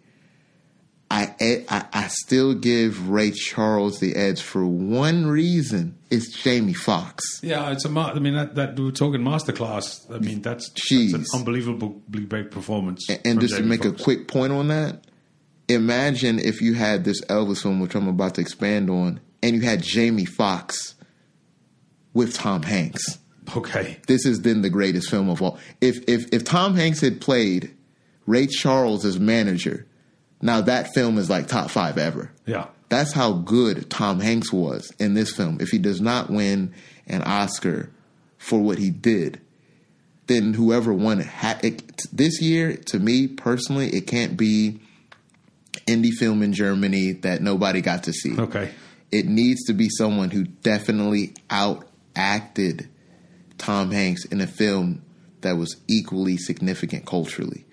I still give Ray Charles the edge for one reason. It's Jamie Foxx. Yeah, that we're talking masterclass. I mean, that's an unbelievably great performance. And just to make a quick point on that, imagine if you had this Elvis film, which I'm about to expand on, and you had Jamie Foxx with Tom Hanks. Okay, this is then the greatest film of all. If Tom Hanks had played Ray Charles as manager, now that film is like top 5 ever. Yeah. That's how good Tom Hanks was in this film. If he does not win an Oscar for what he did, then whoever won it this year, to me personally, it can't be indie film in Germany that nobody got to see. Okay. It needs to be someone who definitely outacted Tom Hanks in a film that was equally significant culturally.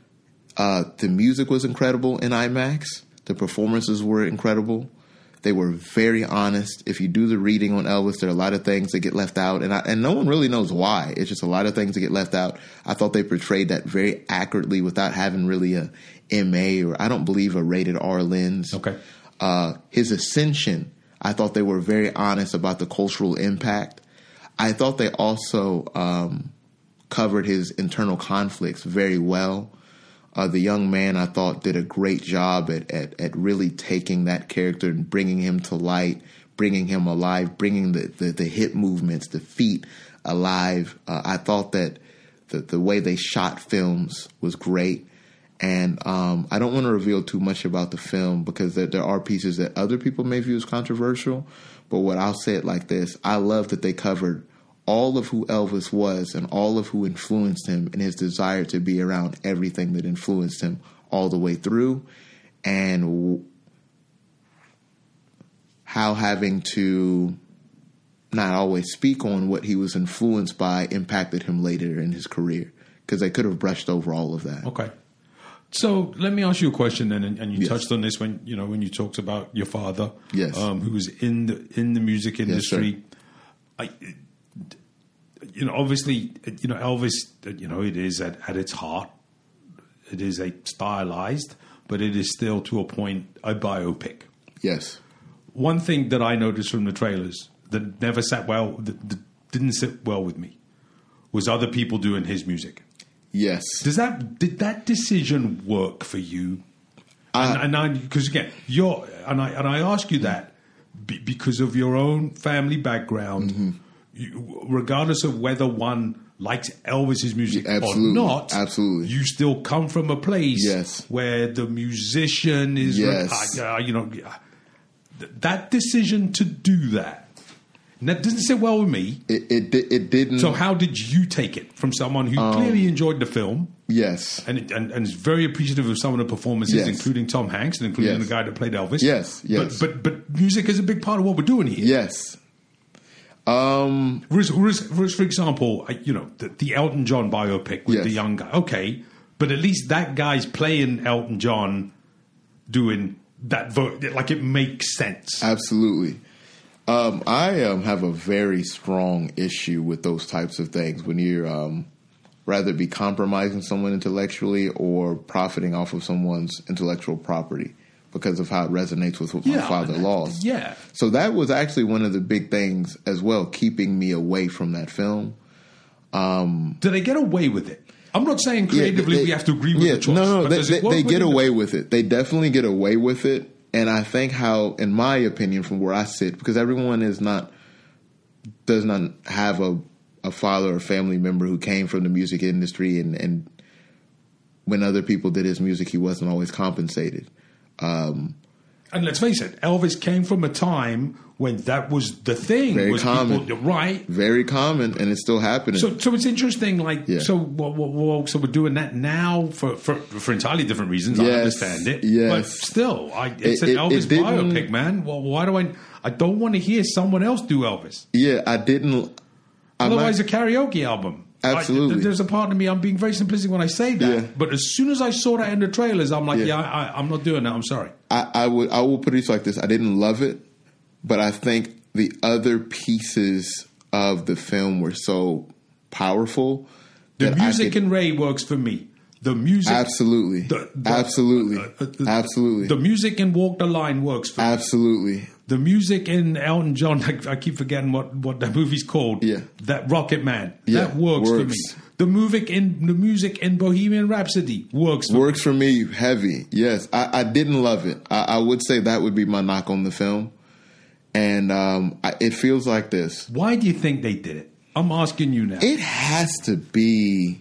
The music was incredible in IMAX. The performances were incredible. They were very honest. If you do the reading on Elvis, there are a lot of things that get left out, and no one really knows why. It's just a lot of things that get left out. I thought they portrayed that very accurately without having really a MA or I don't believe a rated R lens. Okay. His ascension, I thought they were very honest about the cultural impact. I thought they also covered his internal conflicts very well. The young man, I thought, did a great job at really taking that character and bringing him to light, bringing him alive, bringing the hip movements, the feet alive. I thought that the way they shot films was great. And I don't want to reveal too much about the film because there are pieces that other people may view as controversial. But what I'll say it like this. I love that they covered all of who Elvis was and all of who influenced him and his desire to be around everything that influenced him all the way through, and how having to not always speak on what he was influenced by impacted him later in his career, because they could have brushed over all of that. Okay. So let me ask you a question then, and you Yes. touched on this when you talked about your father, Yes. Who was in the music industry. Obviously, Elvis, it is at its heart, it is a stylized, but it is still to a point a biopic. Yes. One thing that I noticed from the trailers that never sat well, that didn't sit well with me, was other people doing his music. Yes. Did that decision work for you? Because again, I ask you that because of your own family background. Mm-hmm. Regardless of whether one likes Elvis's music Absolutely. or not, Absolutely. you still come from a place Yes. where the musician is, Yes. that decision to do that. And that doesn't sit well with me. It didn't. So how did you take it from someone who clearly enjoyed the film? Yes. And is very appreciative of some of the performances, Yes. including Tom Hanks and including Yes. the guy that played Elvis. Yes, yes. But music is a big part of what we're doing here. Yes. Whereas, for example, the Elton John biopic with Yes. the young guy. Okay, but at least that guy's playing Elton John, doing that. Like it makes sense. Absolutely. I have a very strong issue with those types of things when you're rather be compromising someone intellectually or profiting off of someone's intellectual property because of how it resonates with what my father lost. Yeah. So that was actually one of the big things as well, keeping me away from that film. Do they get away with it? I'm not saying creatively we have to agree with the choice. No, but they get away with it. They definitely get away with it. And I think how, in my opinion, from where I sit, because everyone is not does not have a father or family member who came from the music industry, and when other people did his music, he wasn't always compensated. And let's face it, Elvis came from a time when that was the thing. Very was common. People, right. Very common, and it's still happening. So it's interesting, so we're doing that now for entirely different reasons. Yes, I understand it. yes. But still, it's an Elvis biopic, man. Well, why do I don't want to hear someone else do Elvis. Yeah, I didn't. Otherwise, a karaoke album. Absolutely. There's a part of me, I'm being very simplistic when I say that. Yeah. But as soon as I saw that in the trailers, I'm like, I'm not doing that. I'm sorry. I will put it like this. I didn't love it, but I think the other pieces of the film were so powerful. The music in Ray works for me. The music. Absolutely. Absolutely. Absolutely. The music in Walk the Line works for me. Absolutely. The music in Elton John, I keep forgetting what that movie's called. Yeah. That Rocket Man. Yeah, that works for me. The music in Bohemian Rhapsody works for me heavy. Yes. I didn't love it. I would say that would be my knock on the film. And it feels like this. Why do you think they did it? I'm asking you now. It has to be.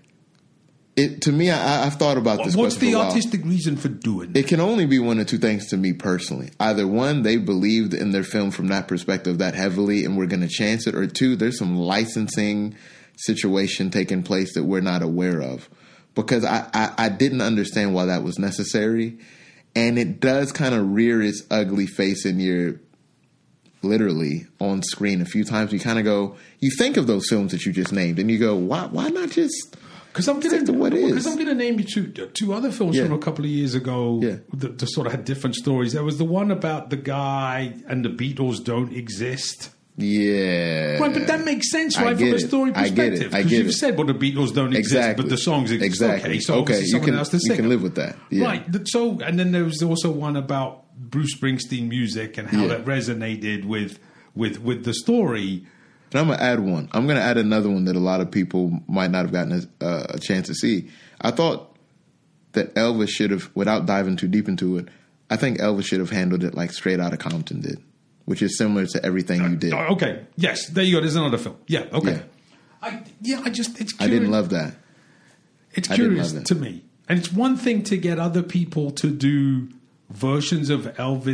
To me, I've thought about this. What's the for a while. artistic reason for doing it? It can only be one of two things to me personally. Either one, they believed in their film from that perspective that heavily and we're going to chance it, or two, there's some licensing situation taking place that we're not aware of. Because I didn't understand why that was necessary. And it does kind of rear its ugly face in your, literally, on screen a few times. You kind of go, you think of those films that you just named and you go, why not just... Because I'm going to name you two other films from a couple of years ago that sort of had different stories. There was the one about the guy and the Beatles don't exist. Yeah. Right, but that makes sense, right, from a story perspective. Because you've said, well, the Beatles don't exist, but the songs exist. Exactly. Okay, so someone else to sing. You can live with that. Yeah. Right. So, and then there was also one about Bruce Springsteen music and how that resonated with the story. And I'm going to add one. I'm going to add another one that a lot of people might not have gotten a chance to see. I thought that Elvis should have, without diving too deep into it, I think Elvis should have handled it like Straight Outta Compton did, which is similar to Everything You Did. Okay. Yes. There you go. There's another film. Yeah. Okay. Yeah. It's curious. I didn't love that. It's curious to me. And it's one thing to get other people to do versions of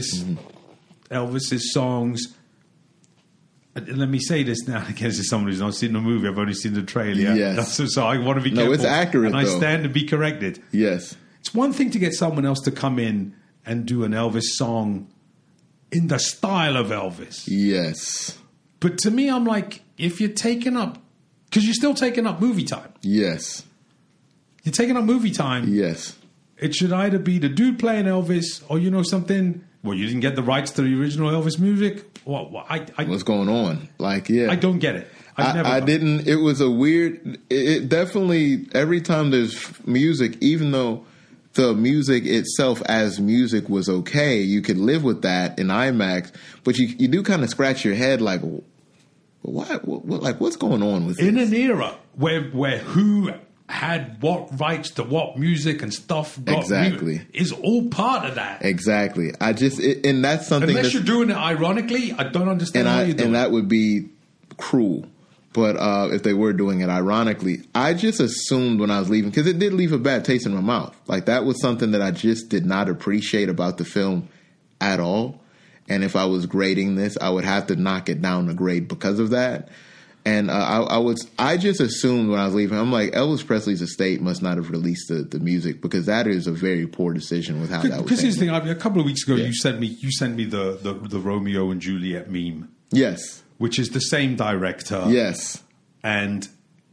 Elvis's songs. Let me say this now against someone who's not seen the movie. I've only seen the trailer. Yes. So I want to be careful. No, it's accurate, and I stand to be corrected. Yes. It's one thing to get someone else to come in and do an Elvis song in the style of Elvis. Yes. But to me, I'm like, if you're taking up... Because you're still taking up movie time. Yes. You're taking up movie time. Yes. It should either be the dude playing Elvis or, something... Well, you didn't get the rights to the original Elvis music? What's going on? I don't get it. I didn't. It was a weird. It definitely, every time there's music, even though the music itself as music was okay, you could live with that in IMAX, but you do kind of scratch your head like, what's going on with this? In an era where who had what rights to what music and stuff is all part of that. Exactly. And that's something. Unless you're doing it ironically, I don't understand how you do it. And that would be cruel. But if they were doing it ironically, I just assumed when I was leaving, because it did leave a bad taste in my mouth. Like, that was something that I just did not appreciate about the film at all. And if I was grading this, I would have to knock it down a grade because of that. And I just assumed when I was leaving, I'm like, Elvis Presley's estate must not have released the music, because that is a very poor decision with how that was. Because here's the thing, a couple of weeks ago, you sent me the Romeo and Juliet meme. Yes. Which is the same director. Yes. And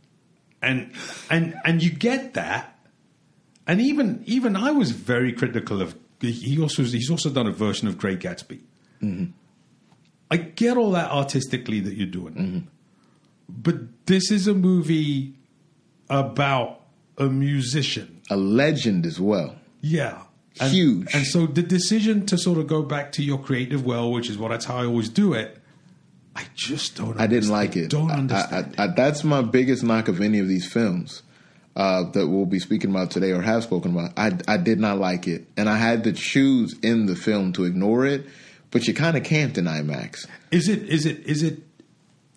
you get that. And even I was very critical of. He's also done a version of Great Gatsby. Mm-hmm. I get all that artistically that you're doing. Mm-hmm. But this is a movie about a musician. A legend as well. Yeah. Huge. And so the decision to sort of go back to your creative well, which is that's how I always do it, I just don't understand. I didn't like it. Don't understand it. That's my biggest knock of any of these films that we'll be speaking about today or have spoken about. I did not like it. And I had to choose in the film to ignore it, but you kind of camped in IMAX. Is it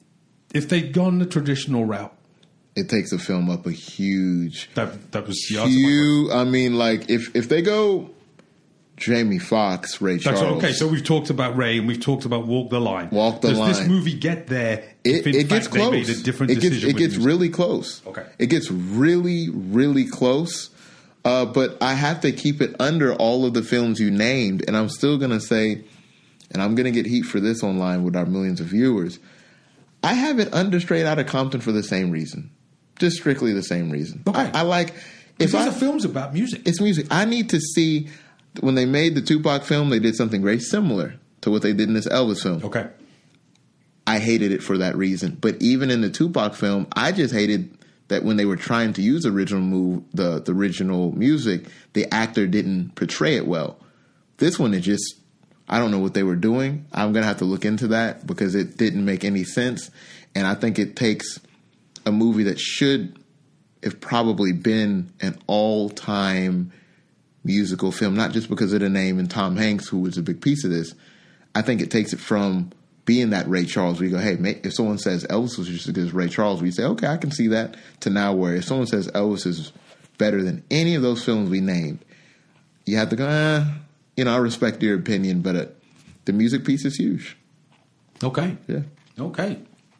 if they'd gone the traditional route, it takes a film up a huge. That was huge. I mean, like if they go Jamie Foxx, Ray Charles. Okay, so we've talked about Ray and we've talked about Walk the Line. Does this movie get there? It gets close. They made a different decision. It gets really close. Okay, it gets really, really close. But I have to keep it under all of the films you named, and I'm still going to say, and I'm going to get heat for this online with our millions of viewers. I have it under Straight Outta Compton for the same reason. Just strictly the same reason. Okay. I like... These are films about music. It's music. I need to see... When they made the Tupac film, they did something very similar to what they did in this Elvis film. Okay. I hated it for that reason. But even in the Tupac film, I just hated that when they were trying to use the original music, the actor didn't portray it well. This one, it just... I don't know what they were doing. I'm going to have to look into that because it didn't make any sense. And I think it takes... a movie that should have probably been an all-time musical film, not just because of the name and Tom Hanks, who was a big piece of this. I think it takes it from being that Ray Charles, where you go, hey, if someone says Elvis was just as good as Ray Charles, we say, okay, I can see that, to now where if someone says Elvis is better than any of those films we named, you have to go, I respect your opinion, but the music piece is huge. Okay. Yeah. Okay.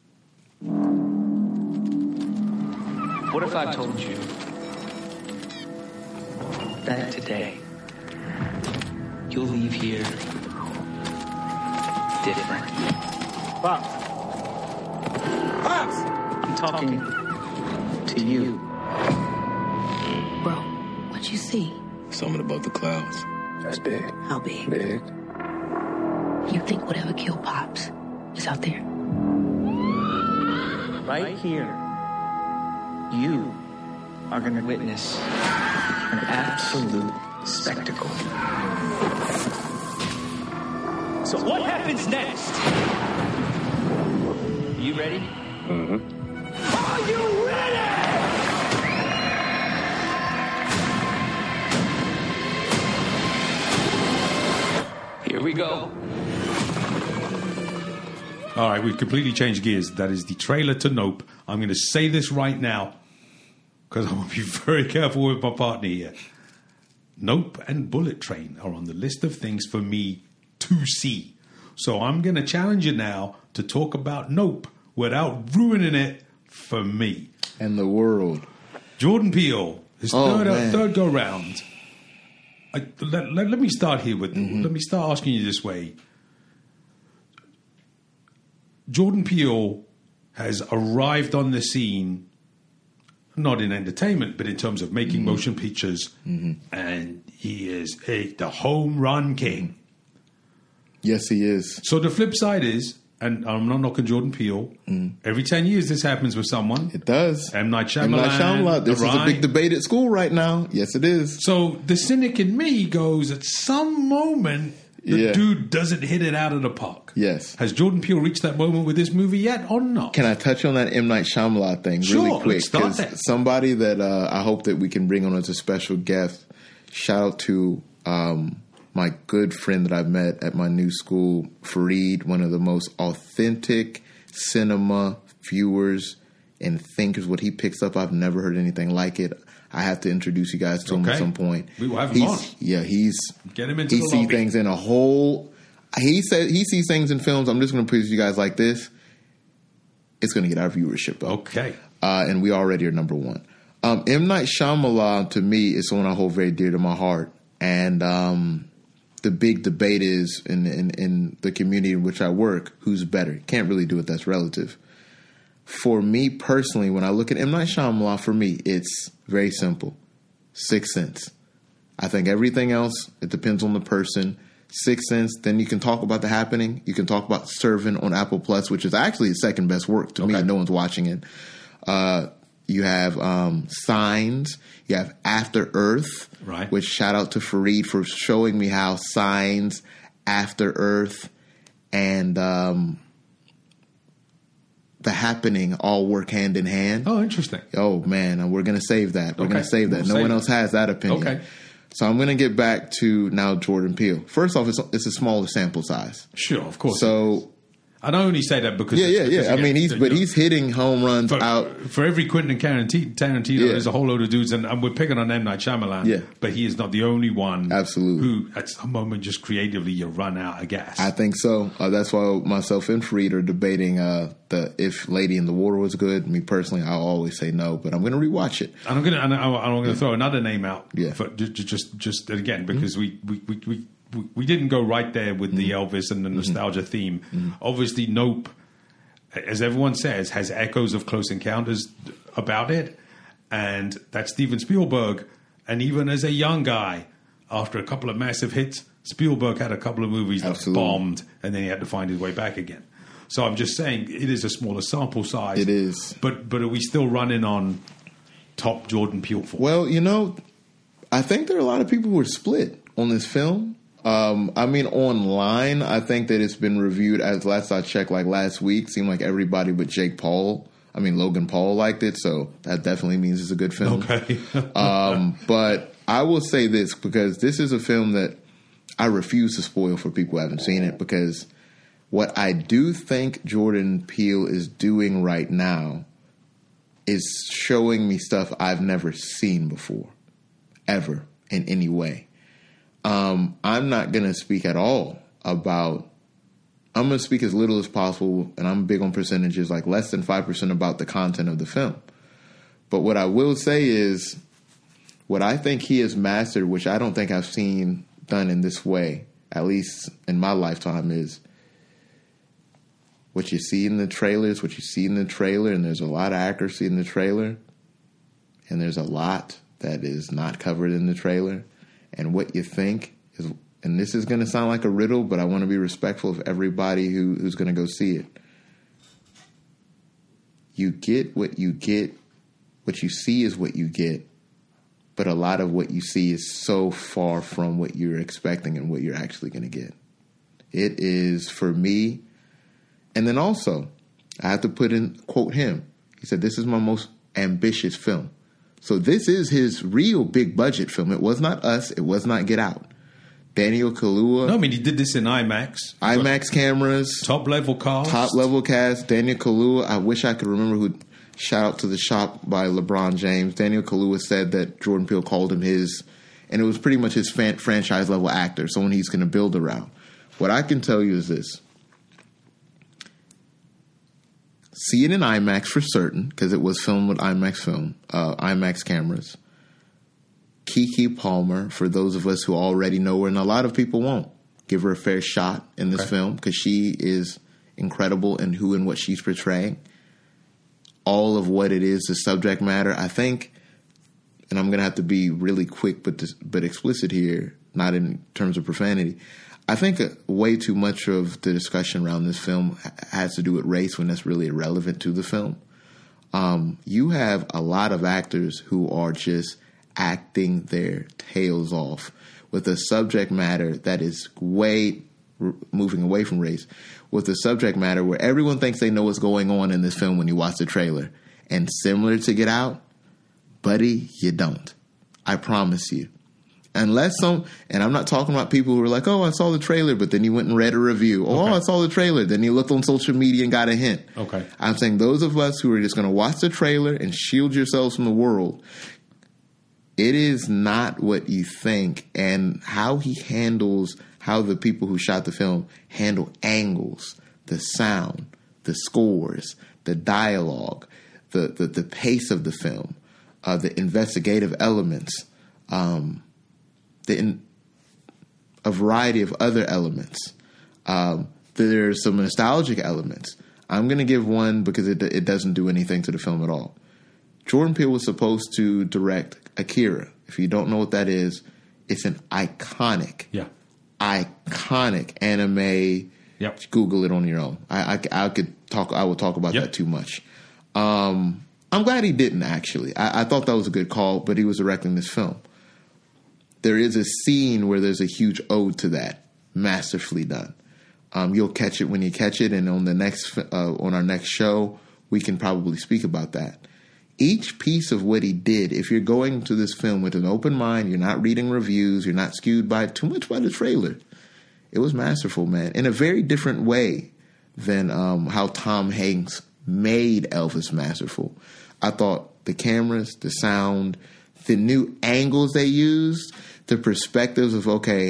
What if I told you that today you'll leave here different? Pops! Pops! I'm talking to you. Bro, what you see? Something above the clouds. That's big. How big? Big. You think whatever killed Pops is out there? Right here. You are going to witness an absolute spectacle. So what happens next? You ready? Mm-hmm. Are you ready? Here we go. All right, we've completely changed gears. That is the trailer to Nope. I'm going to say this right now because I want to be very careful with my partner here. Nope and Bullet Train are on the list of things for me to see. So I'm going to challenge you now to talk about Nope without ruining it for me. And the world. Jordan Peele, his third go round. Let me start here with, let me start asking you this way. Jordan Peele has arrived on the scene, not in entertainment, but in terms of making motion pictures, and he is the home run king. Yes, he is. So the flip side is, and I'm not knocking Jordan Peele, every 10 years this happens with someone. It does. M. Night Shyamalan. This is a big debate at school right now. Yes, it is. So the cynic in me goes, at some moment... The dude doesn't hit it out of the park. Yes. Has Jordan Peele reached that moment with this movie yet or not? Can I touch on that M. Night Shyamalan thing really quick? Because somebody that I hope that we can bring on as a special guest, shout out to my good friend that I've met at my new school, Fareed, one of the most authentic cinema viewers and thinkers. What he picks up, I've never heard anything like it. I have to introduce you guys to him at some point. We will have him on. Yeah, get him into the lobby. He sees things in a whole. He said he sees things in films. I'm just going to put you guys like this. It's going to get our viewership up. Okay, and we already are number one. M. Night Shyamalan to me is someone I hold very dear to my heart, and the big debate is in the community in which I work, who's better? Can't really do it. That's relative. For me personally, when I look at M. Night Shyamalan, for me, it's very simple. Sixth Sense. I think everything else, it depends on the person. Sixth Sense, then you can talk about The Happening. You can talk about Servant on Apple Plus, which is actually his second best work to me. No one's watching it. You have Signs. You have After Earth, right? Which shout out to Fareed for showing me how Signs, After Earth, and The Happening all work hand in hand. Oh, interesting. Oh, man. And we're going to save that. We're going to save that. No one else has that opinion. Okay. So I'm going to get back to now Jordan Peele. First off, it's a smaller sample size. Sure, of course. So And I only say that because I mean, he's hitting home runs out. For every Quentin Tarantino, there's a whole load of dudes, and we're picking on M. Night Shyamalan. Yeah. But he is not the only one. Absolutely. Who at some moment just creatively you run out of gas. I think so. That's why myself and Fareed are debating if Lady in the Water was good. Me personally, I'll always say no, but I'm going to rewatch it. And I'm going to throw another name out. Yeah. For just again because we didn't go right there with the Elvis and the nostalgia theme. Obviously, Nope, as everyone says, has echoes of Close Encounters about it. And that's Steven Spielberg. And even as a young guy, after a couple of massive hits, Spielberg had a couple of movies that bombed, and then he had to find his way back again. So I'm just saying it is a smaller sample size. It is. But are we still running on top Jordan Peele for? Well, I think there are a lot of people who are split on this film. I mean, online, I think that it's been reviewed, as last I checked, like last week, seemed like everybody but Logan Paul liked it, so that definitely means it's a good film. Okay. But I will say this, because this is a film that I refuse to spoil for people who haven't seen it, because what I do think Jordan Peele is doing right now is showing me stuff I've never seen before, ever, in any way. I'm not going to speak at all about... I'm going to speak as little as possible, and I'm big on percentages, like less than 5% about the content of the film. But what I will say is, what I think he has mastered, which I don't think I've seen done in this way, at least in my lifetime, is what you see in the trailers, what you see in the trailer, and there's a lot of accuracy in the trailer, and there's a lot that is not covered in the trailer. And what you think is, and this is going to sound like a riddle, but I want to be respectful of everybody who's going to go see it. You get what you get. What you see is what you get. But a lot of what you see is so far from what you're expecting and what you're actually going to get. It is, for me, and then also, I have to quote him. He said, "This is my most ambitious film." So this is his real big budget film. It was not Us. It was not Get Out. Daniel Kaluuya. No, I mean, he did this in IMAX. IMAX cameras. Top level cast. Daniel Kaluuya. I wish I could remember who. Shout out to The Shop by LeBron James. Daniel Kaluuya said that Jordan Peele called him his, and it was pretty much his franchise level actor, someone he's going to build around. What I can tell you is this. See it in IMAX for certain, because it was filmed with IMAX cameras. Keke Palmer, for those of us who already know her, and a lot of people won't, give her a fair shot in this film, because she is incredible in who and what she's portraying. All of what it is, the subject matter, I think, and I'm going to have to be really quick but explicit here, not in terms of profanity. I think way too much of the discussion around this film has to do with race when that's really irrelevant to the film. You have a lot of actors who are just acting their tails off with a subject matter that is way moving away from race, with a subject matter where everyone thinks they know what's going on in this film when you watch the trailer. And similar to Get Out, buddy, you don't. I promise you. Unless and I'm not talking about people who are like, oh, I saw the trailer, but then you went and read a review. Oh, I saw the trailer. Then you looked on social media and got a hint. Okay. I'm saying those of us who are just going to watch the trailer and shield yourselves from the world, it is not what you think. And how the people who shot the film handle angles, the sound, the scores, the dialogue, the pace of the film, the investigative elements, a variety of other elements. There's some nostalgic elements. I'm going to give one because it doesn't do anything to the film at all. Jordan Peele was supposed to direct Akira. If you don't know what that is, it's an iconic anime. Yep. Google it on your own. I will talk about that too much. I'm glad he didn't, actually. I thought that was a good call, but he was directing this film. There is a scene where there's a huge ode to that, masterfully done. You'll catch it when you catch it, and on our next show, we can probably speak about that. Each piece of what he did, if you're going to this film with an open mind, you're not reading reviews, you're not skewed too much by the trailer. It was masterful, man, in a very different way than how Tom Hanks made Elvis masterful. I thought the cameras, the sound, the new angles they used, the perspectives of,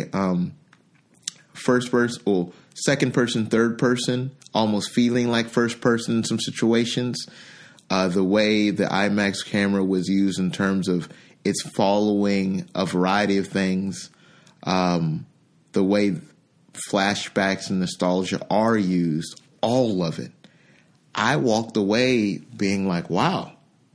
first person or second person, third person, almost feeling like first person in some situations. The way the IMAX camera was used in terms of it's following a variety of things. The way flashbacks and nostalgia are used, all of it. I walked away being like, wow.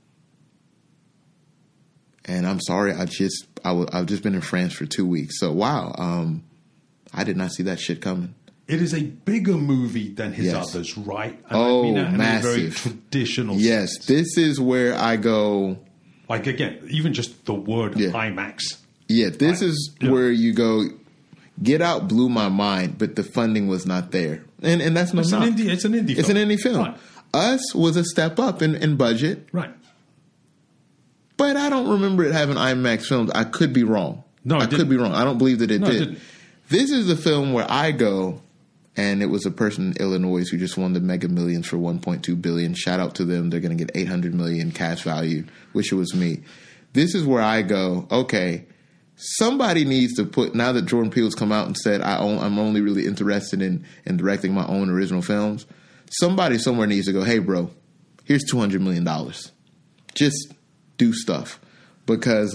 And I'm sorry, I've just been in France for 2 weeks. So, wow, I did not see that shit coming. It is a bigger movie than his others, right? And I mean that massive. in a very traditional sense. This is where I go. Like, again, even just the word IMAX. Yeah, this is where you go, Get Out blew my mind, but the funding was not there. And that's no knock. It's an indie film. It's an indie film. Right. Us was a step up in budget. Right. But I don't remember it having IMAX films. I could be wrong. I could be wrong. I don't believe that it did. It didn't. This is the film where I go, and it was a person in Illinois who just won the Mega Millions for $1.2 billion. Shout out to them. They're going to get $800 million cash value. Wish it was me. This is where I go, okay, somebody needs to put, now that Jordan Peele's come out and said I'm only really interested in directing my own original films, somebody somewhere needs to go, hey, bro, here's $200 million. Just do stuff. Because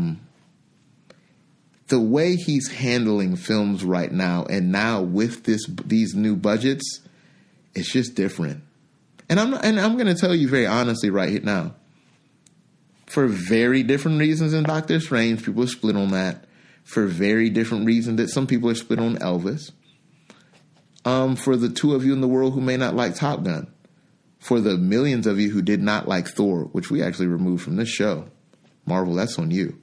the way he's handling films right now, and now with these new budgets, it's just different. And I'm going to tell you very honestly right now, for very different reasons in Doctor Strange, people are split on that. For very different reasons that some people are split on Elvis. For the two of you in the world who may not like Top Gun. For the millions of you who did not like Thor, which we actually removed from this show. Marvel, that's on you.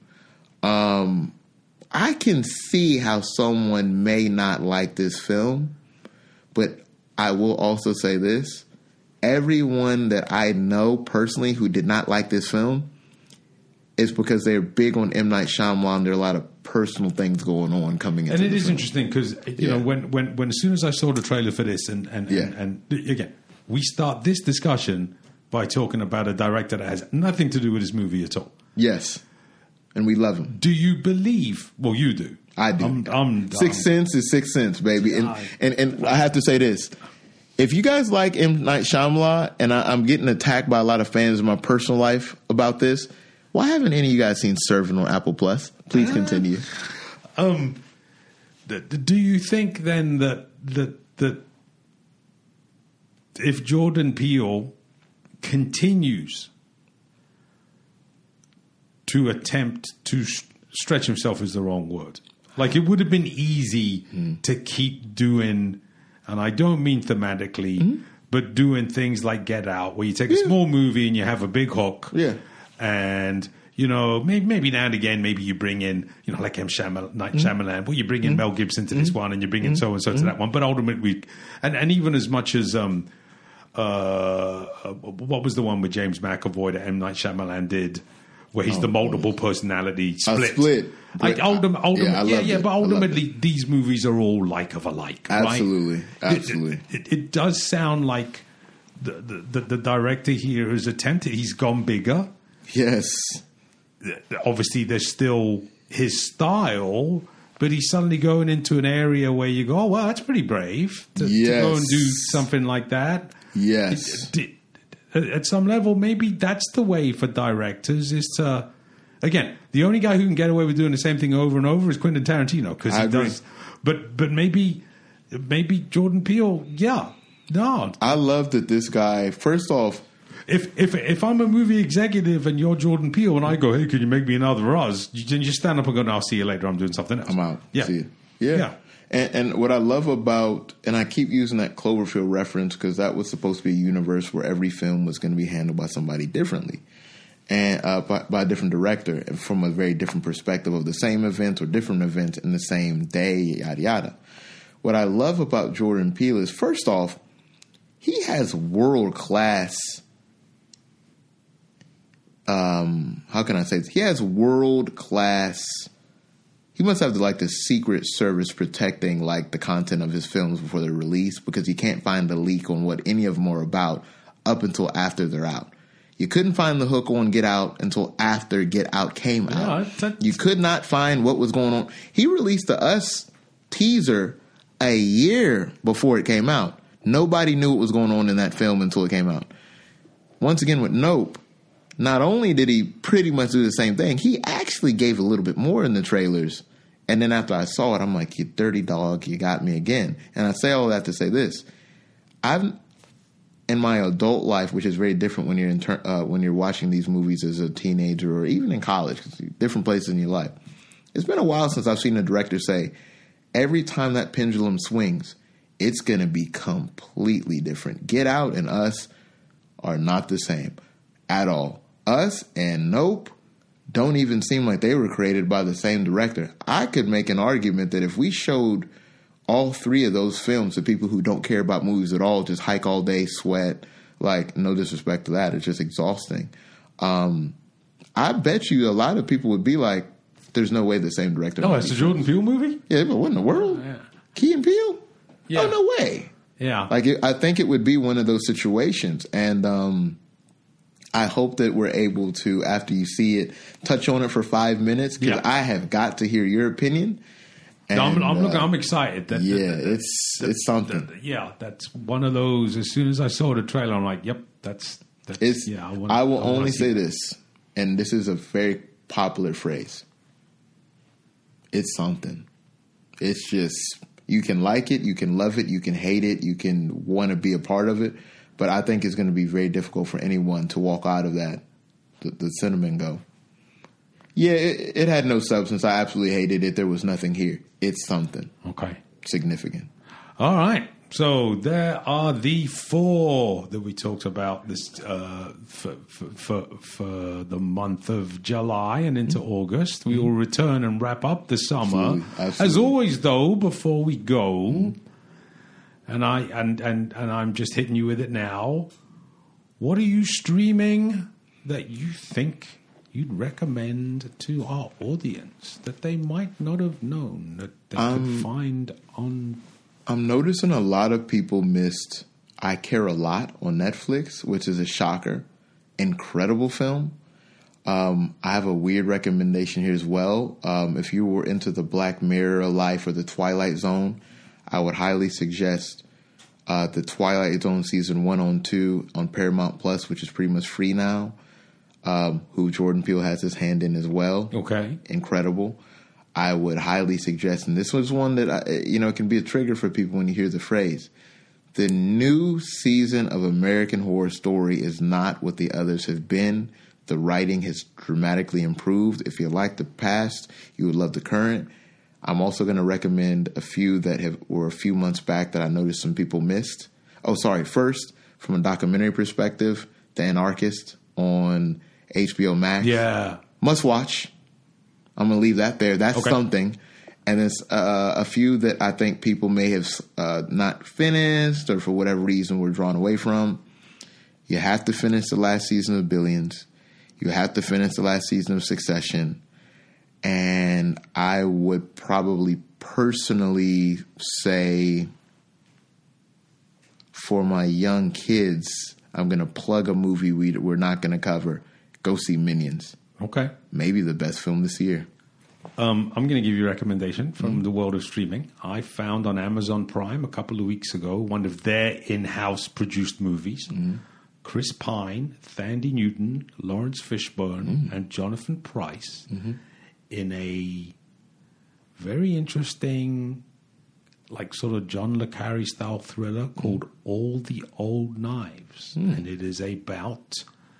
I can see how someone may not like this film, but I will also say this. Everyone that I know personally who did not like this film is because they're big on M. Night Shyamalan. There are a lot of personal things going on coming into and it the is film. interesting because you know when as soon as I saw the trailer for this and again we start this discussion by talking about a director that has nothing to do with his movie at all. Yes, and we love him. Do you believe? Well, you do. I do. Sixth Sense is Sixth Sense, baby. And I have to say this. If you guys like M. Night Shyamalan, and I'm getting attacked by a lot of fans in my personal life about this, why haven't any of you guys seen Servant on Apple Plus? Please continue. Do you think then that if Jordan Peele continues to attempt to stretch himself is the wrong word. Like it would have been easy to keep doing, and I don't mean thematically, but doing things like Get Out, where you take a small movie and you have a big hook. Yeah. And, you know, maybe now and again, maybe you bring in, you know, like Night Shyamalan, well, you bring in Mel Gibson to this one and you bring in so-and-so to that one. But ultimately, and even as much as, what was the one with James McAvoy that M. Night Shyamalan did, where he's the multiple personality split. But ultimately, these movies are all like of alike, absolutely, right? Absolutely. It does sound like the director here has attempted. He's gone bigger. Yes. Obviously, there's still his style, but he's suddenly going into an area where you go, oh, well, that's pretty brave to go and do something like that. Yes. At some level, maybe that's the way for directors is to, again, the only guy who can get away with doing the same thing over and over is Quentin Tarantino because he does. But maybe Jordan Peele, no. I love that this guy, first off, If I'm a movie executive and you're Jordan Peele and I go, hey, can you make me another Oz? Then you stand up and go, no, I'll see you later. I'm doing something else. I'm out. Yeah. See you. Yeah. And what I love about, and I keep using that Cloverfield reference because that was supposed to be a universe where every film was going to be handled by somebody differently and by a different director and from a very different perspective of the same event or different events in the same day, yada, yada. What I love about Jordan Peele is, first off, he has world-class... how can I say this? He has world-class... he must have like the Secret Service protecting like the content of his films before they're released, because you can't find a leak on what any of them are about up until after they're out. You couldn't find the hook on Get Out until after Get Out came out. You could not find what was going on. He released the Us teaser a year before it came out. Nobody knew what was going on in that film until it came out. Once again with Nope, not only did he pretty much do the same thing, he actually gave a little bit more in the trailers. And then after I saw it, I'm like, you dirty dog, you got me again. And I say all that to say this. In my adult life, which is very different when you're watching these movies as a teenager or even in college, different places in your life. It's been a while since I've seen a director say, every time that pendulum swings, it's going to be completely different. Get Out and Us are not the same at all. Us and Nope don't even seem like they were created by the same director. I could make an argument that if we showed all three of those films to people who don't care about movies at all, just hike all day, sweat, like, no disrespect to that, it's just exhausting. I bet you a lot of people would be like, there's no way the same director. Oh, it's a Jordan Peele movie? Yeah, but what in the world? Yeah. Key and Peele? Yeah. Oh, no way. Yeah. Like, I think it would be one of those situations. And I hope that we're able to, after you see it, touch on it for 5 minutes, because I have got to hear your opinion. And, I'm excited. It's something. That's one of those. As soon as I saw the trailer, I'm like, "Yep, that's." I will only say this, and this is a very popular phrase. It's something. It's just, you can like it, you can love it, you can hate it, you can want to be a part of it, but I think it's going to be very difficult for anyone to walk out of that, the cinema, and go, yeah, it had no substance. I absolutely hated it. There was nothing here. It's something. Okay. Significant. All right. So there are the 4 that we talked about this for the month of July and into August. We will return and wrap up the summer. Absolutely. As always, though, before we go, and I'm just hitting you with it now. What are you streaming that you think you'd recommend to our audience that they might not have known that they could find on? I'm noticing a lot of people missed I Care a Lot on Netflix, which is a shocker. Incredible film. I have a weird recommendation here as well. If you were into the Black Mirror life or the Twilight Zone, I would highly suggest the Twilight Zone season 1 on 2 on Paramount Plus, which is pretty much free now. Who Jordan Peele has his hand in as well. Okay. Incredible. I would highly suggest, and this was one that, can be a trigger for people when you hear the phrase. The new season of American Horror Story is not what the others have been. The writing has dramatically improved. If you like the past, you would love the current. I'm also going to recommend a few that were a few months back that I noticed some people missed. Oh, sorry. First, from a documentary perspective, The Anarchist on HBO Max. Yeah. Must watch. I'm going to leave that there. That's something. And there's a few that I think people may have not finished or for whatever reason were drawn away from. You have to finish the last season of Billions. You have to finish the last season of Succession. And I would probably personally say for my young kids, I'm going to plug a movie we're not going to cover. Go see Minions. Okay. Maybe the best film this year. I'm going to give you a recommendation from the world of streaming. I found on Amazon Prime a couple of weeks ago one of their in-house produced movies. Chris Pine, Thandie Newton, Lawrence Fishburne, and Jonathan Pryce in a very interesting, like sort of John le Carre style thriller called All the Old Knives. And it is about...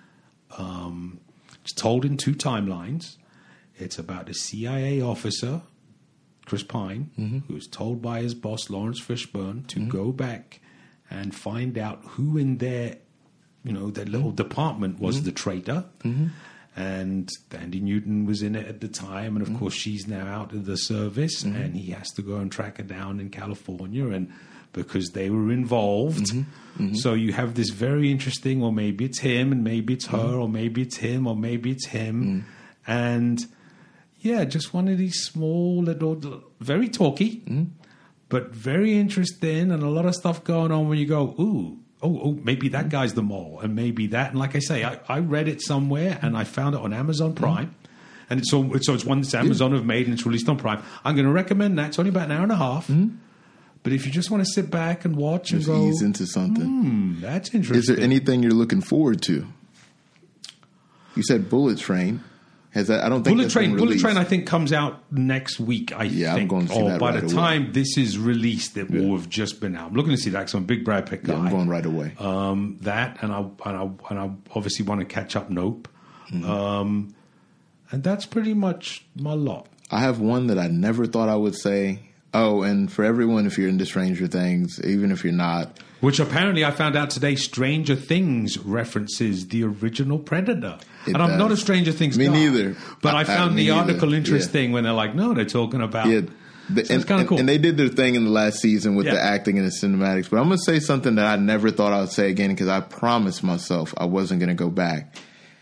it's told in 2 timelines. It's about a CIA officer, Chris Pine, who is told by his boss, Lawrence Fishburne, to go back and find out who in their little department was the traitor. And Thandie Newton was in it at the time. And, of course, she's now out of the service. And he has to go and track her down in California. And because they were involved. So you have this very interesting, or maybe it's him, and maybe it's her, or maybe it's him, or maybe it's him. And Yeah, just one of these small little, very talky, but very interesting, and a lot of stuff going on when you go, ooh, maybe that guy's the mole, and maybe that. And like I say, I read it somewhere, and I found it on Amazon Prime, and it's one that Amazon have made, and it's released on Prime. I'm going to recommend that. It's only about an hour and a half. But if you just want to sit back and watch and go, ease into something, that's interesting. Is there anything you're looking forward to? You said Bullet Train. Has that? I don't think Bullet Train. I think comes out next week. I think. I'm going to see that by right the away. time this is released, it will have just been out. I'm looking to see that because I'm a big Brad Pitt guy. Yeah, I'm going right away. That and I obviously want to catch up Nope. And that's pretty much my lot. I have one that I never thought I would say. Oh, and for everyone, if you're into Stranger Things, even if you're not. Which apparently I found out today, Stranger Things references the original Predator. And I'm not a Stranger Things guy. Me neither. But I found the article interesting when they're like, no, they're talking about... Yeah. So it's kind of cool. And they did their thing in the last season with the acting and the cinematics. But I'm going to say something that I never thought I would say again because I promised myself I wasn't going to go back.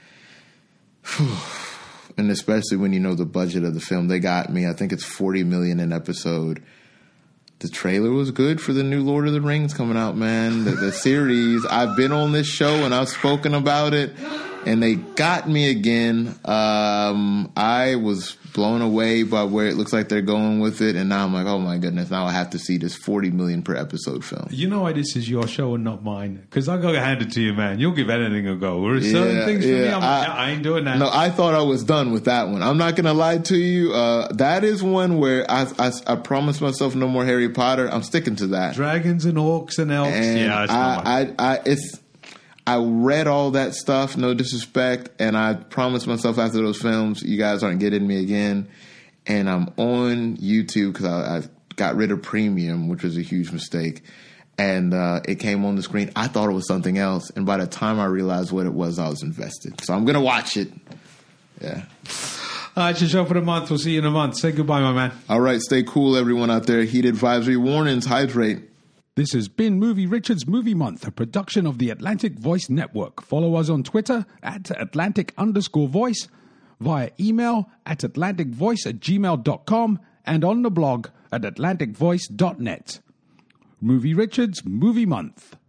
And especially when you know the budget of the film, they got me. I think it's $40 million an episode. The trailer was good for the new Lord of the Rings coming out, man. The series. I've been on this show and I've spoken about it, and they got me again. I was blown away by where it looks like they're going with it, and now I'm like, oh my goodness, now I have to see this $40 million per episode film. You know why this is your show and not mine? Because I'm going to hand it to you, man. You'll give anything a go. There's certain things for me, I ain't doing that. No, I thought I was done with that one. I'm not going to lie to you. That is one where I promised myself no more Harry Potter. I'm sticking to that. Dragons and orcs and elves. And I read all that stuff, no disrespect, and I promised myself after those films, you guys aren't getting me again. And I'm on YouTube because I got rid of Premium, which was a huge mistake. And it came on the screen. I thought it was something else. And by the time I realized what it was, I was invested. So I'm going to watch it. Yeah. All right, it's your show for the month. We'll see you in a month. Say goodbye, my man. All right, stay cool, everyone out there. Heat advisory warnings, hydrate. This has been Movie Richards Movie Month, a production of the Atlantic Voice Network. Follow us on Twitter at Atlantic_voice, via email at atlanticvoice@gmail.com, and on the blog at atlanticvoice.net. Movie Richards Movie Month.